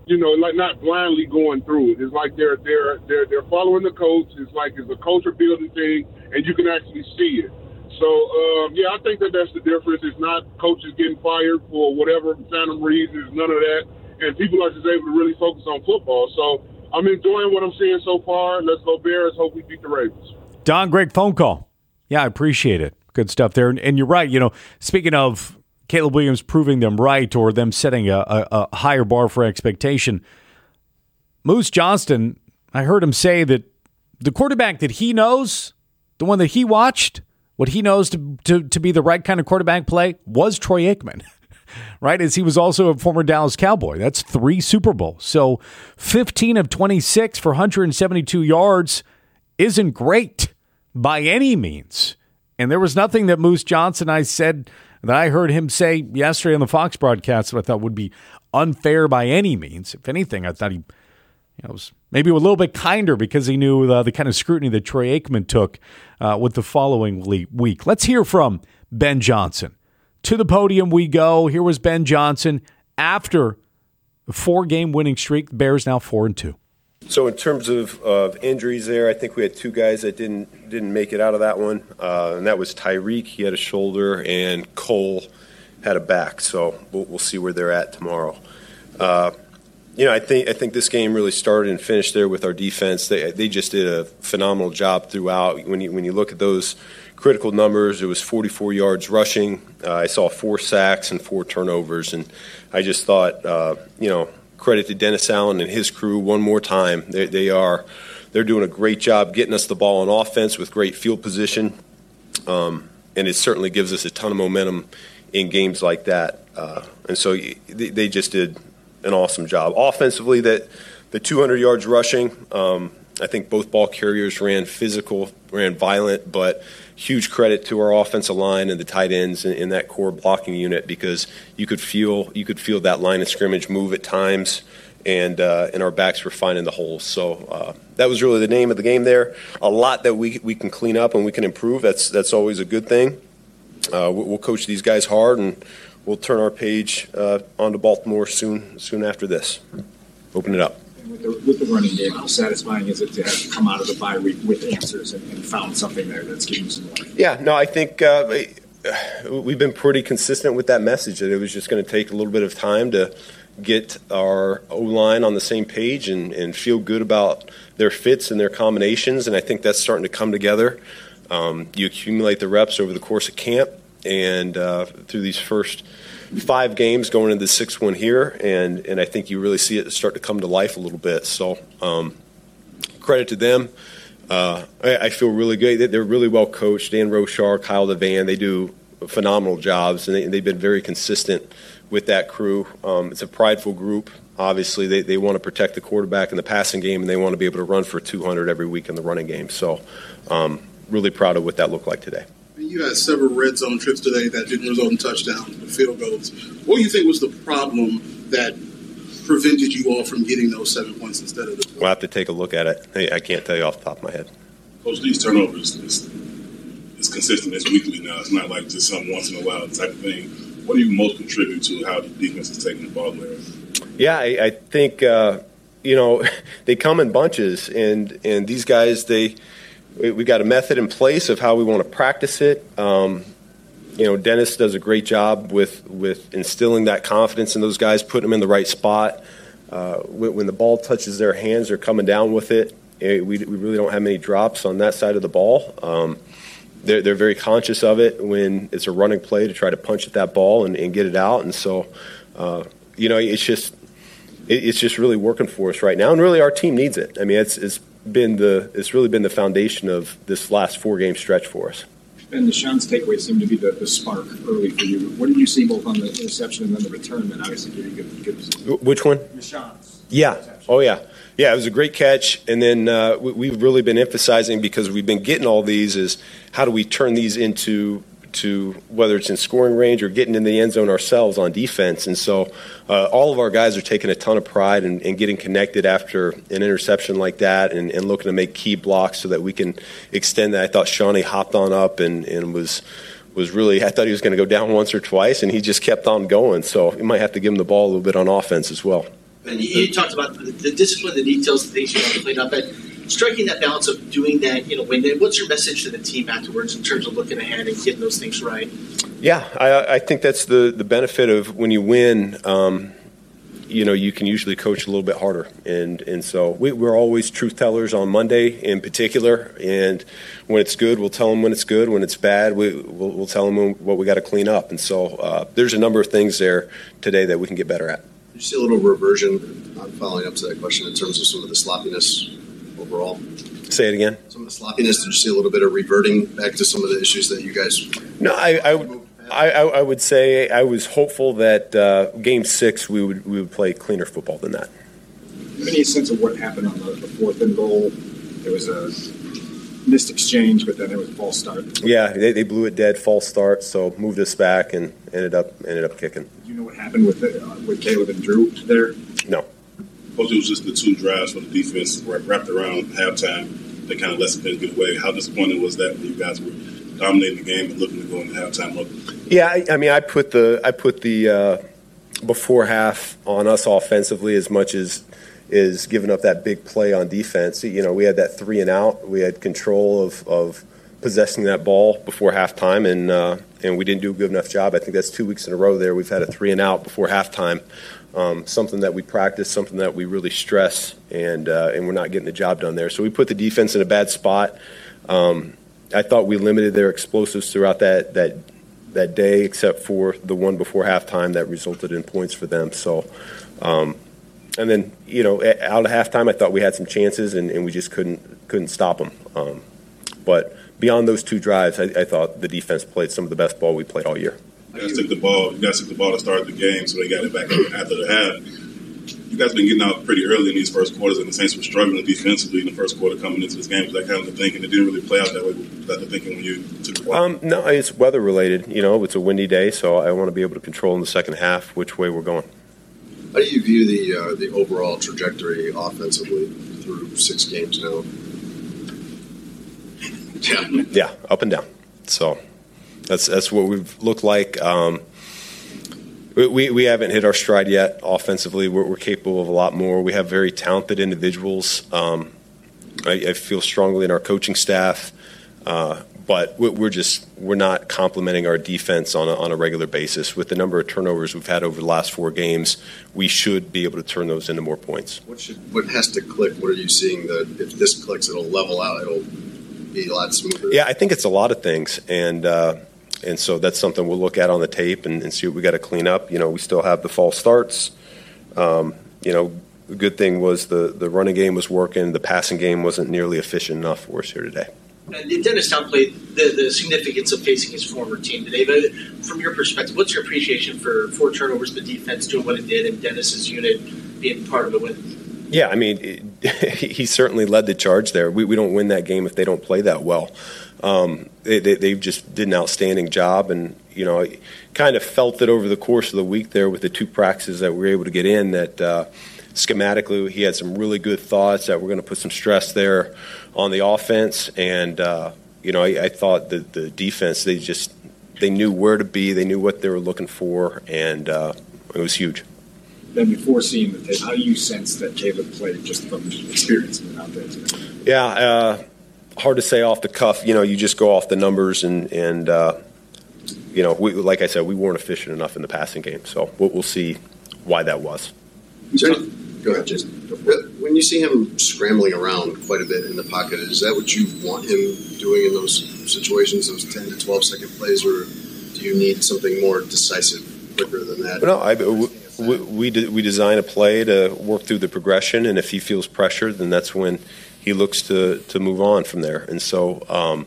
like not blindly going through it. It's like they're following the coach. It's like it's a culture building thing, and you can actually see it. So, I think that's the difference. It's not coaches getting fired for whatever phantom reasons, none of that. And people are just able to really focus on football. So I'm enjoying what I'm seeing so far. Let's go Bears. Hope we beat the Ravens. Don, great phone call. Yeah, I appreciate it. Good stuff there. And you're right. Speaking of Caleb Williams proving them right or them setting a higher bar for expectation, Moose Johnston, I heard him say that the quarterback that he knows, the one that he watched, what he knows to be the right kind of quarterback play was Troy Aikman, right? As he was also a former Dallas Cowboy. That's 3 Super Bowls. So 15 of 26 for 172 yards isn't great by any means. And there was nothing that Moose Johnston I heard him say yesterday on the Fox broadcast that I thought would be unfair by any means. If anything, I thought he was maybe a little bit kinder because he knew the kind of scrutiny that Troy Aikman took with the following week. Let's hear from Ben Johnson. To the podium we go. Here was Ben Johnson after a 4-game winning streak. The Bears now 4-2. So in terms of injuries there, I think we had 2 guys that didn't make it out of that one, and that was Tyreek. He had a shoulder, and Cole had a back. So we'll see where they're at tomorrow. I think this game really started and finished there with our defense. They just did a phenomenal job throughout. When you look at those critical numbers, it was 44 yards rushing. I saw 4 sacks and 4 turnovers, and I just thought, credit to Dennis Allen and his crew one more time. They're doing a great job getting us the ball on offense with great field position, and it certainly gives us a ton of momentum in games like that. And so they just did an awesome job. Offensively, the 200 yards rushing, I think both ball carriers ran physical, ran violent, but huge credit to our offensive line and the tight ends in that core blocking unit because you could feel that line of scrimmage move at times, and our backs were finding the holes. So that was really the name of the game there. A lot that we can clean up and we can improve. That's always a good thing. We'll coach these guys hard, and we'll turn our page onto Baltimore soon after this. Open it up. With the running game, how satisfying is it to have come out of the bye week with answers and found something there that's giving you some life? Yeah, no, I think we've been pretty consistent with that message that it was just going to take a little bit of time to get our O-line on the same page and feel good about their fits and their combinations, and I think that's starting to come together. You accumulate the reps over the course of camp and through these first 5 games going into the 6th one here, and I think you really see it start to come to life a little bit. So credit to them. I feel really good. They're really well coached. Dan Rochar, Kyle Devan, they do phenomenal jobs, and they've been very consistent with that crew. It's a prideful group. Obviously, they want to protect the quarterback in the passing game, and they want to be able to run for 200 every week in the running game. So really proud of what that looked like today. You had several red zone trips today that didn't result in touchdowns, field goals. What do you think was the problem that prevented you all from getting those 7 points instead of the We'll have to take a look at it. I can't tell you off the top of my head. Coach, these turnovers is consistent. It's weekly now. It's not like just some once in a while type of thing. What do you most contribute to how the defense is taking the ball there? Yeah, I think, they come in bunches, and these guys, we got a method in place of how we want to practice it. Dennis does a great job with instilling that confidence in those guys, putting them in the right spot. When the ball touches their hands, they're coming down with it. We really don't have many drops on that side of the ball. They're very conscious of it when it's a running play to try to punch at that ball and get it out. And so, it's just really working for us right now, and really our team needs it. I mean, it's really been the foundation of this last 4-game stretch for us. And Deshaun's takeaway seemed to be the spark early for you. What did you see both on the interception and then the return that obviously gave you good position? Which one? Deshaun's. Yeah. Oh, yeah. Yeah, it was a great catch. And then we've really been emphasizing, because we've been getting all these, is how do we turn these into whether it's in scoring range or getting in the end zone ourselves on defense. And so all of our guys are taking a ton of pride in getting connected after an interception like that and looking to make key blocks so that we can extend that. I thought Shawnee hopped on up and was really, I thought he was going to go down once or twice, and he just kept on going. So you might have to give him the ball a little bit on offense as well. And you talked about the discipline, the details, the things you want to clean up. And striking that balance of doing that, what's your message to the team afterwards in terms of looking ahead and getting those things right? Yeah, I think that's the benefit of when you win. You can usually coach a little bit harder, and so we're always truth tellers on Monday in particular. And when it's good, we'll tell them when it's good. When it's bad, we'll tell them what we got to clean up. And so there's a number of things there today that we can get better at. Did you see a little reversion, following up to that question, in terms of some of the sloppiness overall? Say it again. Some of the sloppiness. Did you see a little bit of reverting back to some of the issues that you guys? No, I would say I was hopeful that Game 6 we would play cleaner football than that. Any sense of what happened on the fourth and goal? There was a missed exchange, but then there was a false start. Yeah, they blew it dead, false start, so moved us back and ended up kicking. Do you know what happened with Caleb and Drew there? No. Suppose it was just the 2 drives for the defense wrapped around halftime. They kind of let them get away. How disappointing was that when you guys were dominating the game and looking to go into halftime? Yeah, I mean, I put the before half on us offensively as much as giving up that big play on defense. We had that 3 and out. We had control of possessing that ball before halftime, and we didn't do a good enough job. I think that's 2 weeks in a row there. We've had a 3 and out before halftime. Something that we practice, something that we really stress, and we're not getting the job done there. So we put the defense in a bad spot. I thought we limited their explosives throughout that day, except for the one before halftime that resulted in points for them. So, and then out of halftime, I thought we had some chances, and we just couldn't stop them. But beyond those 2 drives, I thought the defense played some of the best ball we played all year. You guys took the ball to start the game, so they got it back after the half. You guys been getting out pretty early in these first quarters, and the Saints were struggling defensively in the first quarter coming into this game. Was that kind of the thinking? It didn't really play out that way. Was that the thinking when you took the ball? No, it's weather related. It's a windy day, so I want to be able to control in the second half which way we're going. How do you view the overall trajectory offensively through 6 games now? Yeah, up and down. So that's what we've looked like. We haven't hit our stride yet offensively. We're capable of a lot more. We have very talented individuals. I feel strongly in our coaching staff, but we're not complementing our defense on a regular basis. With the number of turnovers we've had over the last 4 games, we should be able to turn those into more points. What has to click? What are you seeing that if this clicks, it'll level out? It'll be a lot smoother? Yeah, I think it's a lot of things, and so that's something we'll look at on the tape and see what we got to clean up. We still have the false starts. The good thing was the running game was working. The passing game wasn't nearly efficient enough for us here today. And Dennis downplayed the significance of facing his former team today. But from your perspective, what's your appreciation for 4 turnovers, the defense doing what it did, and Dennis's unit being part of the win? Yeah, I mean, he certainly led the charge there. We don't win that game if they don't play that well. They just did an outstanding job, and I kind of felt it over the course of the week there with the 2 practices that we were able to get in that schematically he had some really good thoughts that we're going to put some stress there on the offense, and I thought that the defense they knew where to be, they knew what they were looking for, and it was huge. Then before seeing the tape, how do you sense that Caleb played just from experience out there today? Yeah, hard to say off the cuff. You just go off the numbers, and like I said, we weren't efficient enough in the passing game. So we'll see why that was. Go ahead, Jason. When you see him scrambling around quite a bit in the pocket, is that what you want him doing in those situations, those 10 to 12-second plays, or do you need something more decisive, quicker than that? No, we design a play to work through the progression, and if he feels pressure, then that's when he looks to move on from there. And so,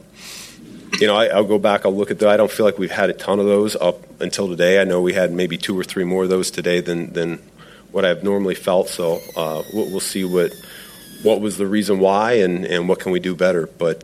I'll go back, I'll look at that. I don't feel like we've had a ton of those up until today. I know we had maybe 2 or 3 more of those today than what I've normally felt. So we'll see what was the reason why and what can we do better. But,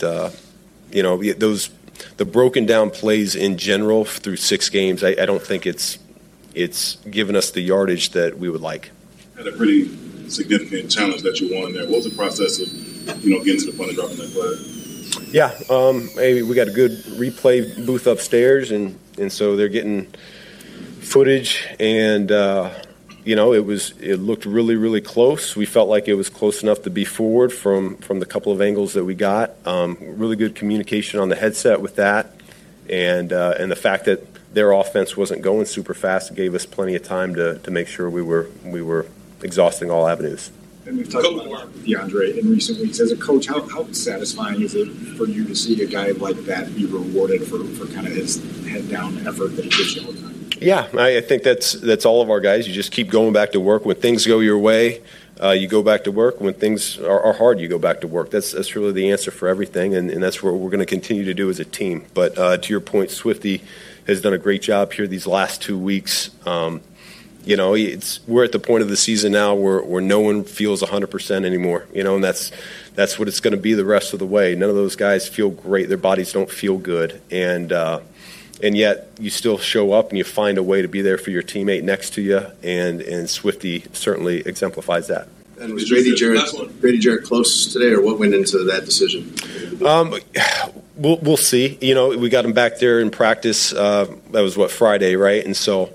the broken down plays in general through 6 games, I don't think it's given us the yardage that we would like. Had a pretty significant challenge that you won there. What was the process of, getting to the point of dropping that play? Yeah, we got a good replay booth upstairs, and so they're getting footage, and it looked really, really close. We felt like it was close enough to be forward from the couple of angles that we got. Really good communication on the headset with that, and the fact that their offense wasn't going super fast gave us plenty of time to make sure we were exhausting all avenues. And we've talked about DeAndre in recent weeks. As a coach, how satisfying is it for you to see a guy like that be rewarded for kind of his head-down effort that he gives you all the time? Yeah, I think that's all of our guys. You just keep going back to work. When things go your way, you go back to work. When things are hard, you go back to work. That's really the answer for everything, and that's what we're going to continue to do as a team. But to your point, Swifty has done a great job here these last 2 weeks. We're at the point of the season now where no one feels 100% anymore, and that's what it's going to be the rest of the way. None of those guys feel great. Their bodies don't feel good. And yet you still show up and you find a way to be there for your teammate next to you, and Swifty certainly exemplifies that. And was Grady Jarrett close today, or what went into that decision? We'll see. We got him back there in practice. That was Friday, right? And so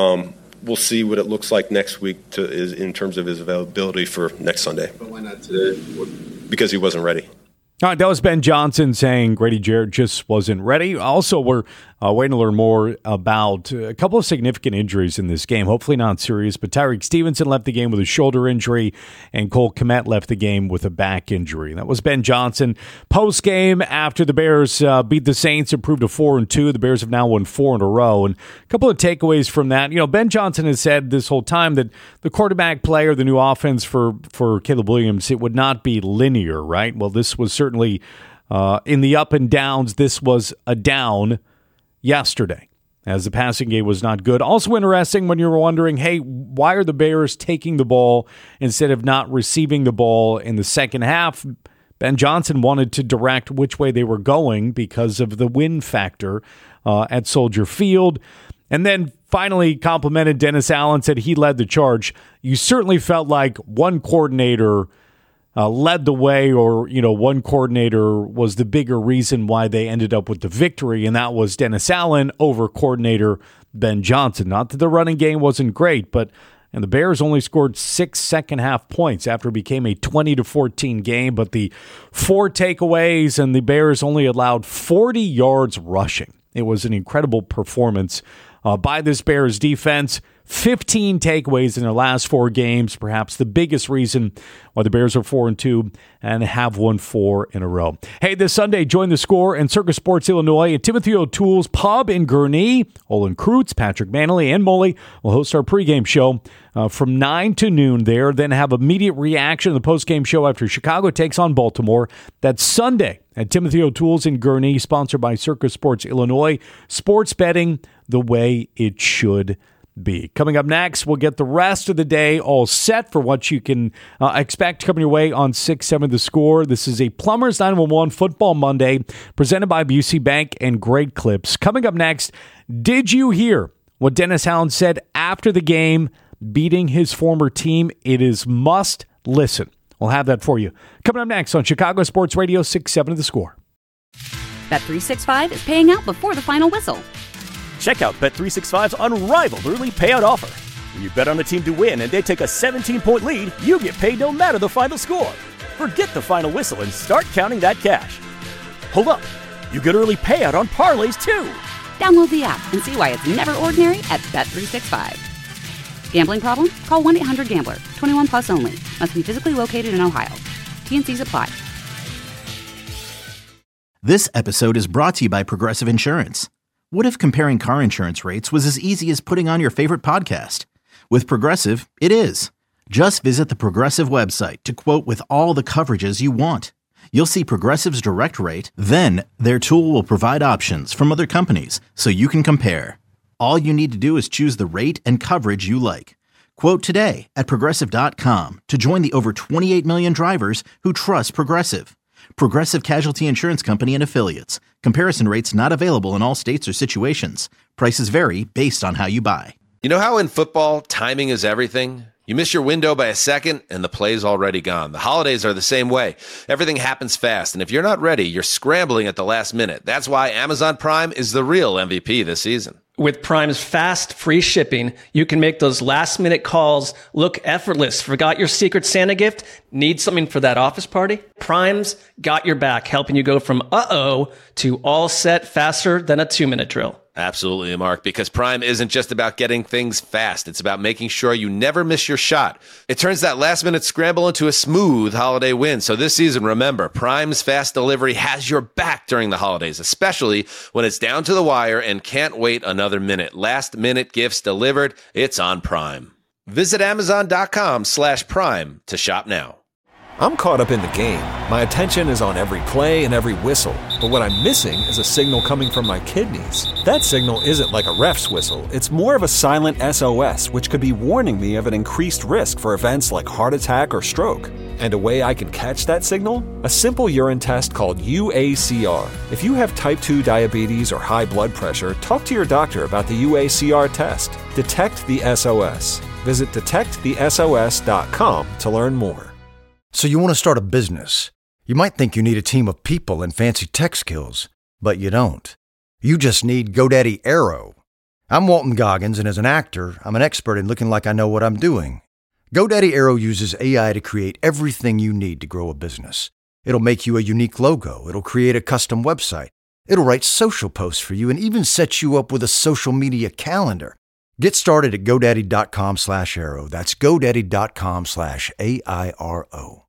we'll see what it looks like next week in terms of his availability for next Sunday. But why not today? Because he wasn't ready. All right, that was Ben Johnson saying Grady Jarrett just wasn't ready. Also, we're waiting to learn more about a couple of significant injuries in this game. Hopefully not serious, but Tyreek Stevenson left the game with a shoulder injury, and Cole Kmet left the game with a back injury. That was Ben Johnson. Post-game, after the Bears beat the Saints, improved to 4-2. The Bears have now won 4 in a row. And a couple of takeaways from that. Ben Johnson has said this whole time that the quarterback play or the new offense for Caleb Williams, it would not be linear, right? Well, this was certainly in the up and downs. This was a down yesterday, as the passing game was not good. Also interesting when you were wondering, hey, why are the Bears taking the ball instead of not receiving the ball in the second half? Ben Johnson wanted to direct which way they were going because of the win factor at Soldier Field. And then finally complimented Dennis Allen, said he led the charge. You certainly felt like one coordinator led the way, or, one coordinator was the bigger reason why they ended up with the victory, and that was Dennis Allen over coordinator Ben Johnson. Not that the running game wasn't great, and the Bears only scored 6 second-half points after it became a 20-14 game, but the 4 takeaways, and the Bears only allowed 40 yards rushing. It was an incredible performance by this Bears defense. 15 takeaways in their last 4 games, perhaps the biggest reason why the Bears are 4-2 and have won 4 in a row. Hey, this Sunday, join the Score and Circus Sports Illinois at Timothy O'Toole's Pub in Gurnee. Olin Kreutz, Patrick Manley, and Molly will host our pregame show from 9 to noon there, then have immediate reaction to the postgame show after Chicago takes on Baltimore. That's Sunday at Timothy O'Toole's in Gurnee, sponsored by Circus Sports Illinois. Sports betting the way it should be. Coming up next, we'll get the rest of the day all set for what you can expect coming your way on 6-7 The Score. This is a Plumbers 911 Football Monday presented by Busey Bank and Great Clips. Coming up next, did you hear what Dennis Allen said after the game beating his former team? It is must listen. We'll have that for you. Coming up next on Chicago Sports Radio 6-7 The Score. Bet365 is paying out before the final whistle. Check out Bet365's unrivaled early payout offer. When you bet on a team to win and they take a 17-point lead, you get paid no matter the final score. Forget the final whistle and start counting that cash. Hold up. You get early payout on parlays, too. Download the app and see why it's never ordinary at Bet365. Gambling problem? Call 1-800-GAMBLER. 21 plus only. Must be physically located in Ohio. T&Cs apply. This episode is brought to you by Progressive Insurance. What if comparing car insurance rates was as easy as putting on your favorite podcast? With Progressive, it is. Just visit the Progressive website to quote with all the coverages you want. You'll see Progressive's direct rate, then their tool will provide options from other companies so you can compare. All you need to do is choose the rate and coverage you like. Quote today at Progressive.com to join the over 28 million drivers who trust Progressive. Progressive Casualty Insurance Company and Affiliates. Comparison rates not available in all states or situations. Prices vary based on how you buy. You know how in football, timing is everything? You miss your window by a second, and the play's already gone. The holidays are the same way. Everything happens fast, and if you're not ready, you're scrambling at the last minute. That's why Amazon Prime is the real MVP this season. With Prime's fast, free shipping, you can make those last-minute calls look effortless. Forgot your Secret Santa gift? Need something for that office party? Prime's got your back, helping you go from uh-oh to all set faster than a 2-minute drill. Absolutely, Mark, because Prime isn't just about getting things fast. It's about making sure you never miss your shot. It turns that last-minute scramble into a smooth holiday win. So this season, remember, Prime's fast delivery has your back during the holidays, especially when it's down to the wire and can't wait another minute. Last-minute gifts delivered, it's on Prime. Visit Amazon.com/Prime to shop now. I'm caught up in the game. My attention is on every play and every whistle. But what I'm missing is a signal coming from my kidneys. That signal isn't like a ref's whistle. It's more of a silent SOS, which could be warning me of an increased risk for events like heart attack or stroke. And a way I can catch that signal? A simple urine test called UACR. If you have type 2 diabetes or high blood pressure, talk to your doctor about the UACR test. Detect the SOS. Visit detectthesos.com to learn more. So you want to start a business. You might think you need a team of people and fancy tech skills, but you don't. You just need GoDaddy Aero. I'm Walton Goggins, and as an actor, I'm an expert in looking like I know what I'm doing. GoDaddy Aero uses AI to create everything you need to grow a business. It'll make you a unique logo. It'll create a custom website. It'll write social posts for you and even set you up with a social media calendar. Get started at GoDaddy.com/Aero. That's GoDaddy.com/AIRO.